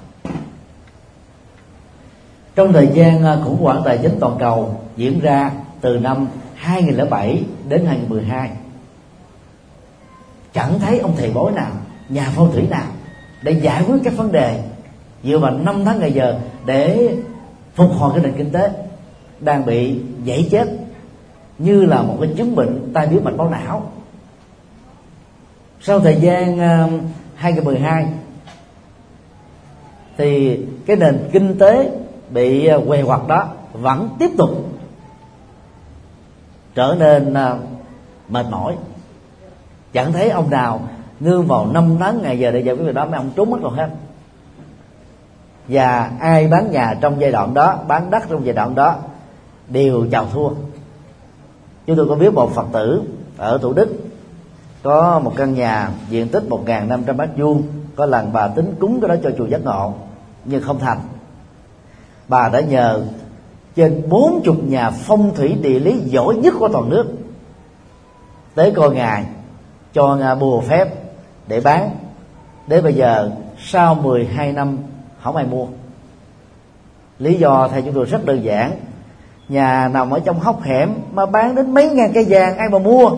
[SPEAKER 1] Trong thời gian khủng hoảng tài chính toàn cầu diễn ra từ năm hai nghìn lẻ bảy đến hai nghìn mười hai, chẳng thấy ông thầy bói nào, nhà phong thủy nào để giải quyết các vấn đề dựa vào năm tháng ngày giờ để phục hồi cái nền kinh tế đang bị dãy chết như là một cái chứng bệnh tai biến mạch máu não. Sau thời gian uh, hai nghìn mười hai thì cái nền kinh tế bị uh, què quặt đó vẫn tiếp tục trở nên uh, mệt mỏi. Chẳng thấy ông nào nương vào năm tháng ngày giờ để giải quyết việc đó, mấy ông trốn mất rồi hết. Và ai bán nhà trong giai đoạn đó, bán đất trong giai đoạn đó đều chào thua. Chúng tôi có biết một Phật tử ở Thủ Đức có một căn nhà diện tích một nghìn năm trăm mét vuông, có lần bà tính cúng cái đó cho chùa Giác Ngộ nhưng không thành. Bà đã nhờ trên bốn mươi nhà phong thủy địa lý giỏi nhất của toàn nước tới coi ngài, cho ngài bùa phép để bán. Đến bây giờ sau mười hai năm không ai mua. Lý do theo chúng tôi rất đơn giản: nhà nằm ở trong hốc hẻm mà bán đến mấy ngàn cây vàng, ai mà mua?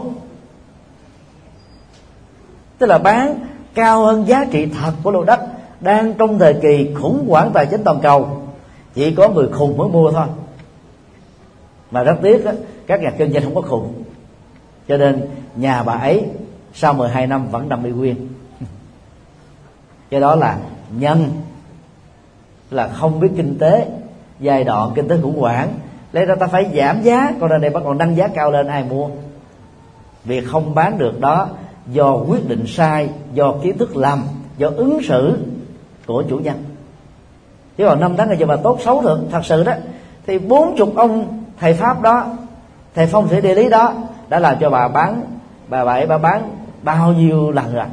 [SPEAKER 1] Tức là bán cao hơn giá trị thật của lô đất, đang trong thời kỳ khủng hoảng tài chính toàn cầu, chỉ có người khùng mới mua thôi. Mà rất tiếc đó, các nhà kinh doanh không có khùng, cho nên nhà bà ấy sau mười hai năm vẫn nằm y nguyên. Cái đó là nhân, là không biết kinh tế, giai đoạn kinh tế khủng hoảng, lấy ra ta phải giảm giá, còn ở đây bắt còn nâng giá cao lên, ai mua? Việc không bán được đó do quyết định sai, do kiến thức lầm, do ứng xử của chủ nhân. Chứ còn năm tháng ngày giờ mà tốt xấu được thật sự đó, thì bốn chục ông thầy pháp đó, thầy phong thủy địa lý đó đã làm cho bà bán, bà bảy bà bán bao nhiêu lần rồi.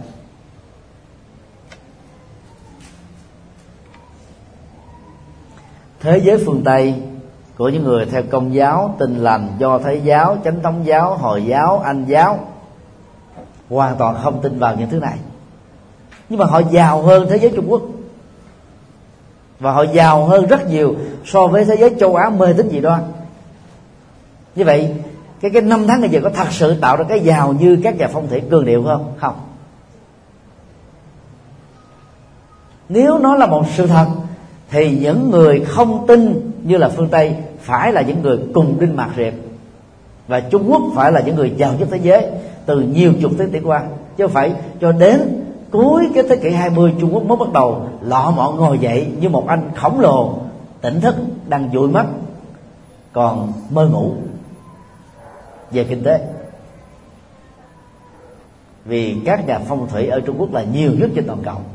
[SPEAKER 1] Thế giới phương Tây của những người theo Công giáo, Tin lành, Do Thái giáo, Chánh thống giáo, Hồi giáo, Anh giáo hoàn toàn không tin vào những thứ này, nhưng mà họ giàu hơn thế giới Trung Quốc, và họ giàu hơn rất nhiều so với thế giới châu Á mê tín dị đoan. Như vậy cái cái năm tháng ngày giờ có thật sự tạo ra cái giàu như các nhà phong thủy cường điệu không? Không. Nếu nó là một sự thật thì những người không tin như là phương Tây phải là những người cùng đinh mạt rệp, và Trung Quốc phải là những người giàu nhất thế giới từ nhiều chục thế kỷ qua, chứ không phải cho đến cuối cái thế kỷ hai mươi Trung Quốc mới bắt đầu lọ mọ ngồi dậy như một anh khổng lồ tỉnh thức đang dụi mắt còn mơ ngủ về kinh tế. Vì các nhà phong thủy ở Trung Quốc là nhiều nhất trên toàn cầu.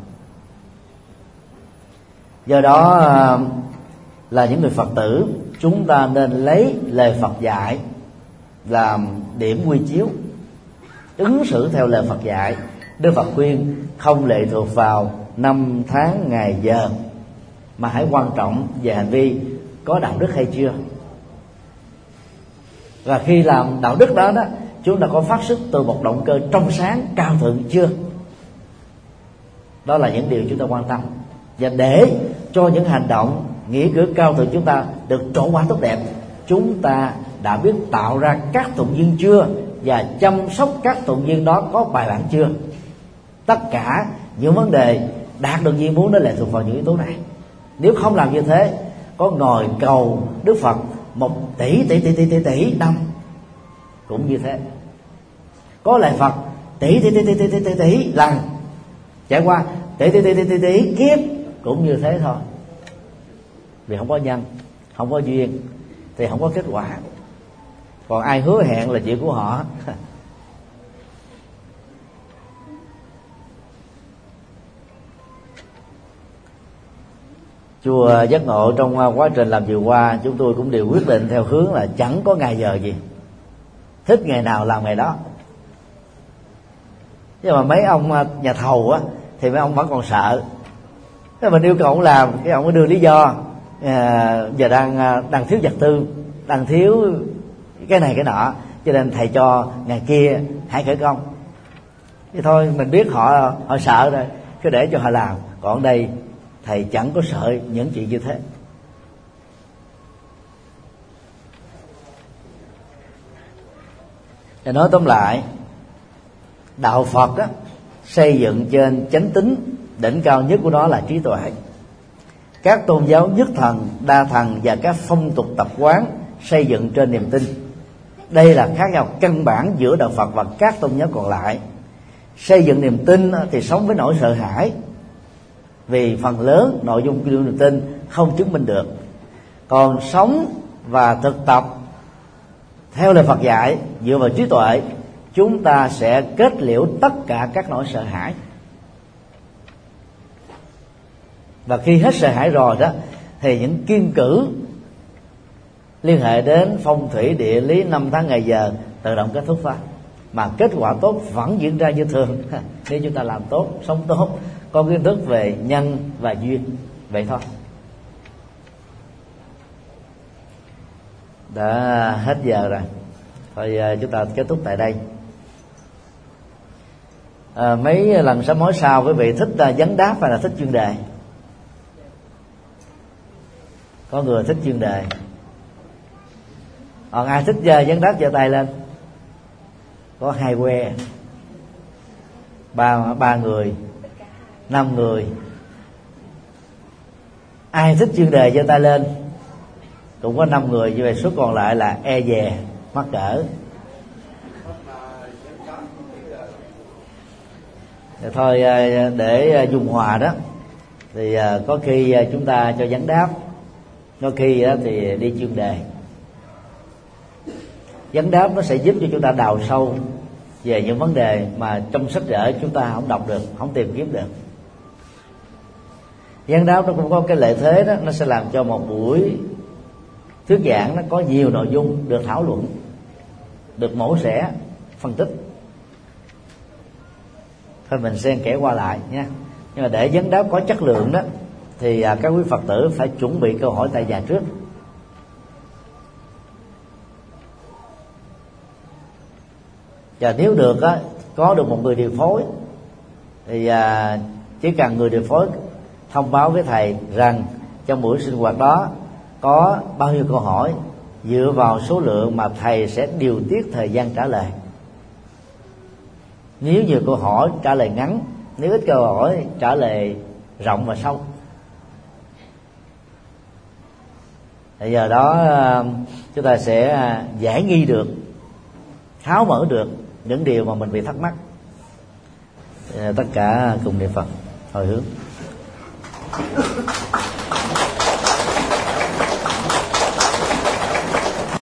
[SPEAKER 1] Do đó là những người Phật tử, chúng ta nên lấy lời Phật dạy làm điểm quy chiếu, ứng xử theo lời Phật dạy. Đức Phật khuyên không lệ thuộc vào năm tháng ngày giờ, mà hãy quan trọng về hành vi có đạo đức hay chưa. Và khi làm đạo đức đó đó, chúng ta có phát xuất từ một động cơ trong sáng cao thượng chưa. Đó là những điều chúng ta quan tâm. Và để cho những hành động nghĩa cử cao thượng chúng ta được trổ quả tốt đẹp, chúng ta đã biết tạo ra các thuận duyên chưa, và chăm sóc các thuận duyên đó có bài bản chưa. Tất cả những vấn đề đạt được gì muốn nó lệ thuộc vào những yếu tố này. Nếu không làm như thế, có ngồi cầu Đức Phật một tỷ tỷ tỷ tỷ tỷ tỷ năm cũng như thế, có lại Phật tỷ tỷ tỷ tỷ tỷ tỷ tỷ tỷ lần trải qua tỷ tỷ tỷ tỷ tỷ tỷ kiếp cũng như thế thôi. Vì không có nhân, không có duyên thì không có kết quả. Còn ai hứa hẹn là chuyện của họ. Chùa Giác Ngộ trong quá trình làm vừa qua, chúng tôi cũng đều quyết định theo hướng là chẳng có ngày giờ gì, thích ngày nào làm ngày đó. Nhưng mà mấy ông nhà thầu á thì mấy ông vẫn còn sợ. Thế mình yêu cầu ông làm, cái ông mới đưa lý do à, giờ đang đang thiếu vật tư, đang thiếu cái này cái nọ, cho nên thầy cho ngày kia hãy khởi công. Thì thôi mình biết họ họ sợ rồi, cứ để cho họ làm. Còn đây thầy chẳng có sợ những chuyện như thế. Để nói tóm lại, đạo Phật á, xây dựng trên chánh tín, đỉnh cao nhất của nó là trí tuệ. Các tôn giáo nhất thần, đa thần và các phong tục tập quán xây dựng trên niềm tin. Đây là khác nhau căn bản giữa đạo Phật và các tôn giáo còn lại. Xây dựng niềm tin thì sống với nỗi sợ hãi, vì phần lớn nội dung của niềm tin không chứng minh được. Còn sống và thực tập theo lời Phật dạy dựa vào trí tuệ, chúng ta sẽ kết liễu tất cả các nỗi sợ hãi. Và khi hết sợ hãi rồi đó, thì những kiêng cữ liên hệ đến phong thủy, địa lý, năm tháng ngày giờ tự động kết thúc ra. Mà kết quả tốt vẫn diễn ra như thường nếu chúng ta làm tốt, sống tốt, có kiến thức về nhân và duyên. Vậy thôi. Đã hết giờ rồi, thôi chúng ta kết thúc tại đây. À, mấy lần sám hối sau quý vị thích vấn đáp hay là thích chuyên đề? Có người thích chuyên đề. Còn ai thích vấn đáp giơ tay lên. Có hai que, ba ba người, năm người. Ai thích chuyên đề giơ tay lên. Cũng có năm người, như vậy số còn lại là e dè, mắc cỡ. Thôi để dung hòa đó, thì có khi chúng ta cho vấn đáp, có khi thì đi chuyên đề. Vấn đáp nó sẽ giúp cho chúng ta đào sâu về những vấn đề mà trong sách vở chúng ta không đọc được, không tìm kiếm được. Vấn đáp nó cũng có cái lợi thế đó, nó sẽ làm cho một buổi thuyết giảng nó có nhiều nội dung được thảo luận. được mổ xẻ phân tích. Thôi mình xen kẽ qua lại nha. Nhưng mà để vấn đáp có chất lượng đó thì các quý Phật tử phải chuẩn bị câu hỏi tại nhà trước. Và nếu được á, có được một người điều phối thì à, chỉ cần người điều phối thông báo với thầy rằng trong buổi sinh hoạt đó có bao nhiêu câu hỏi, dựa vào số lượng mà thầy sẽ điều tiết thời gian trả lời. Nếu nhiều câu hỏi trả lời ngắn, nếu ít câu hỏi trả lời rộng và sâu. Bây giờ đó chúng ta sẽ giải nghi được, tháo mở được những điều mà mình bị thắc mắc. Tất cả cùng niệm Phật hồi hướng.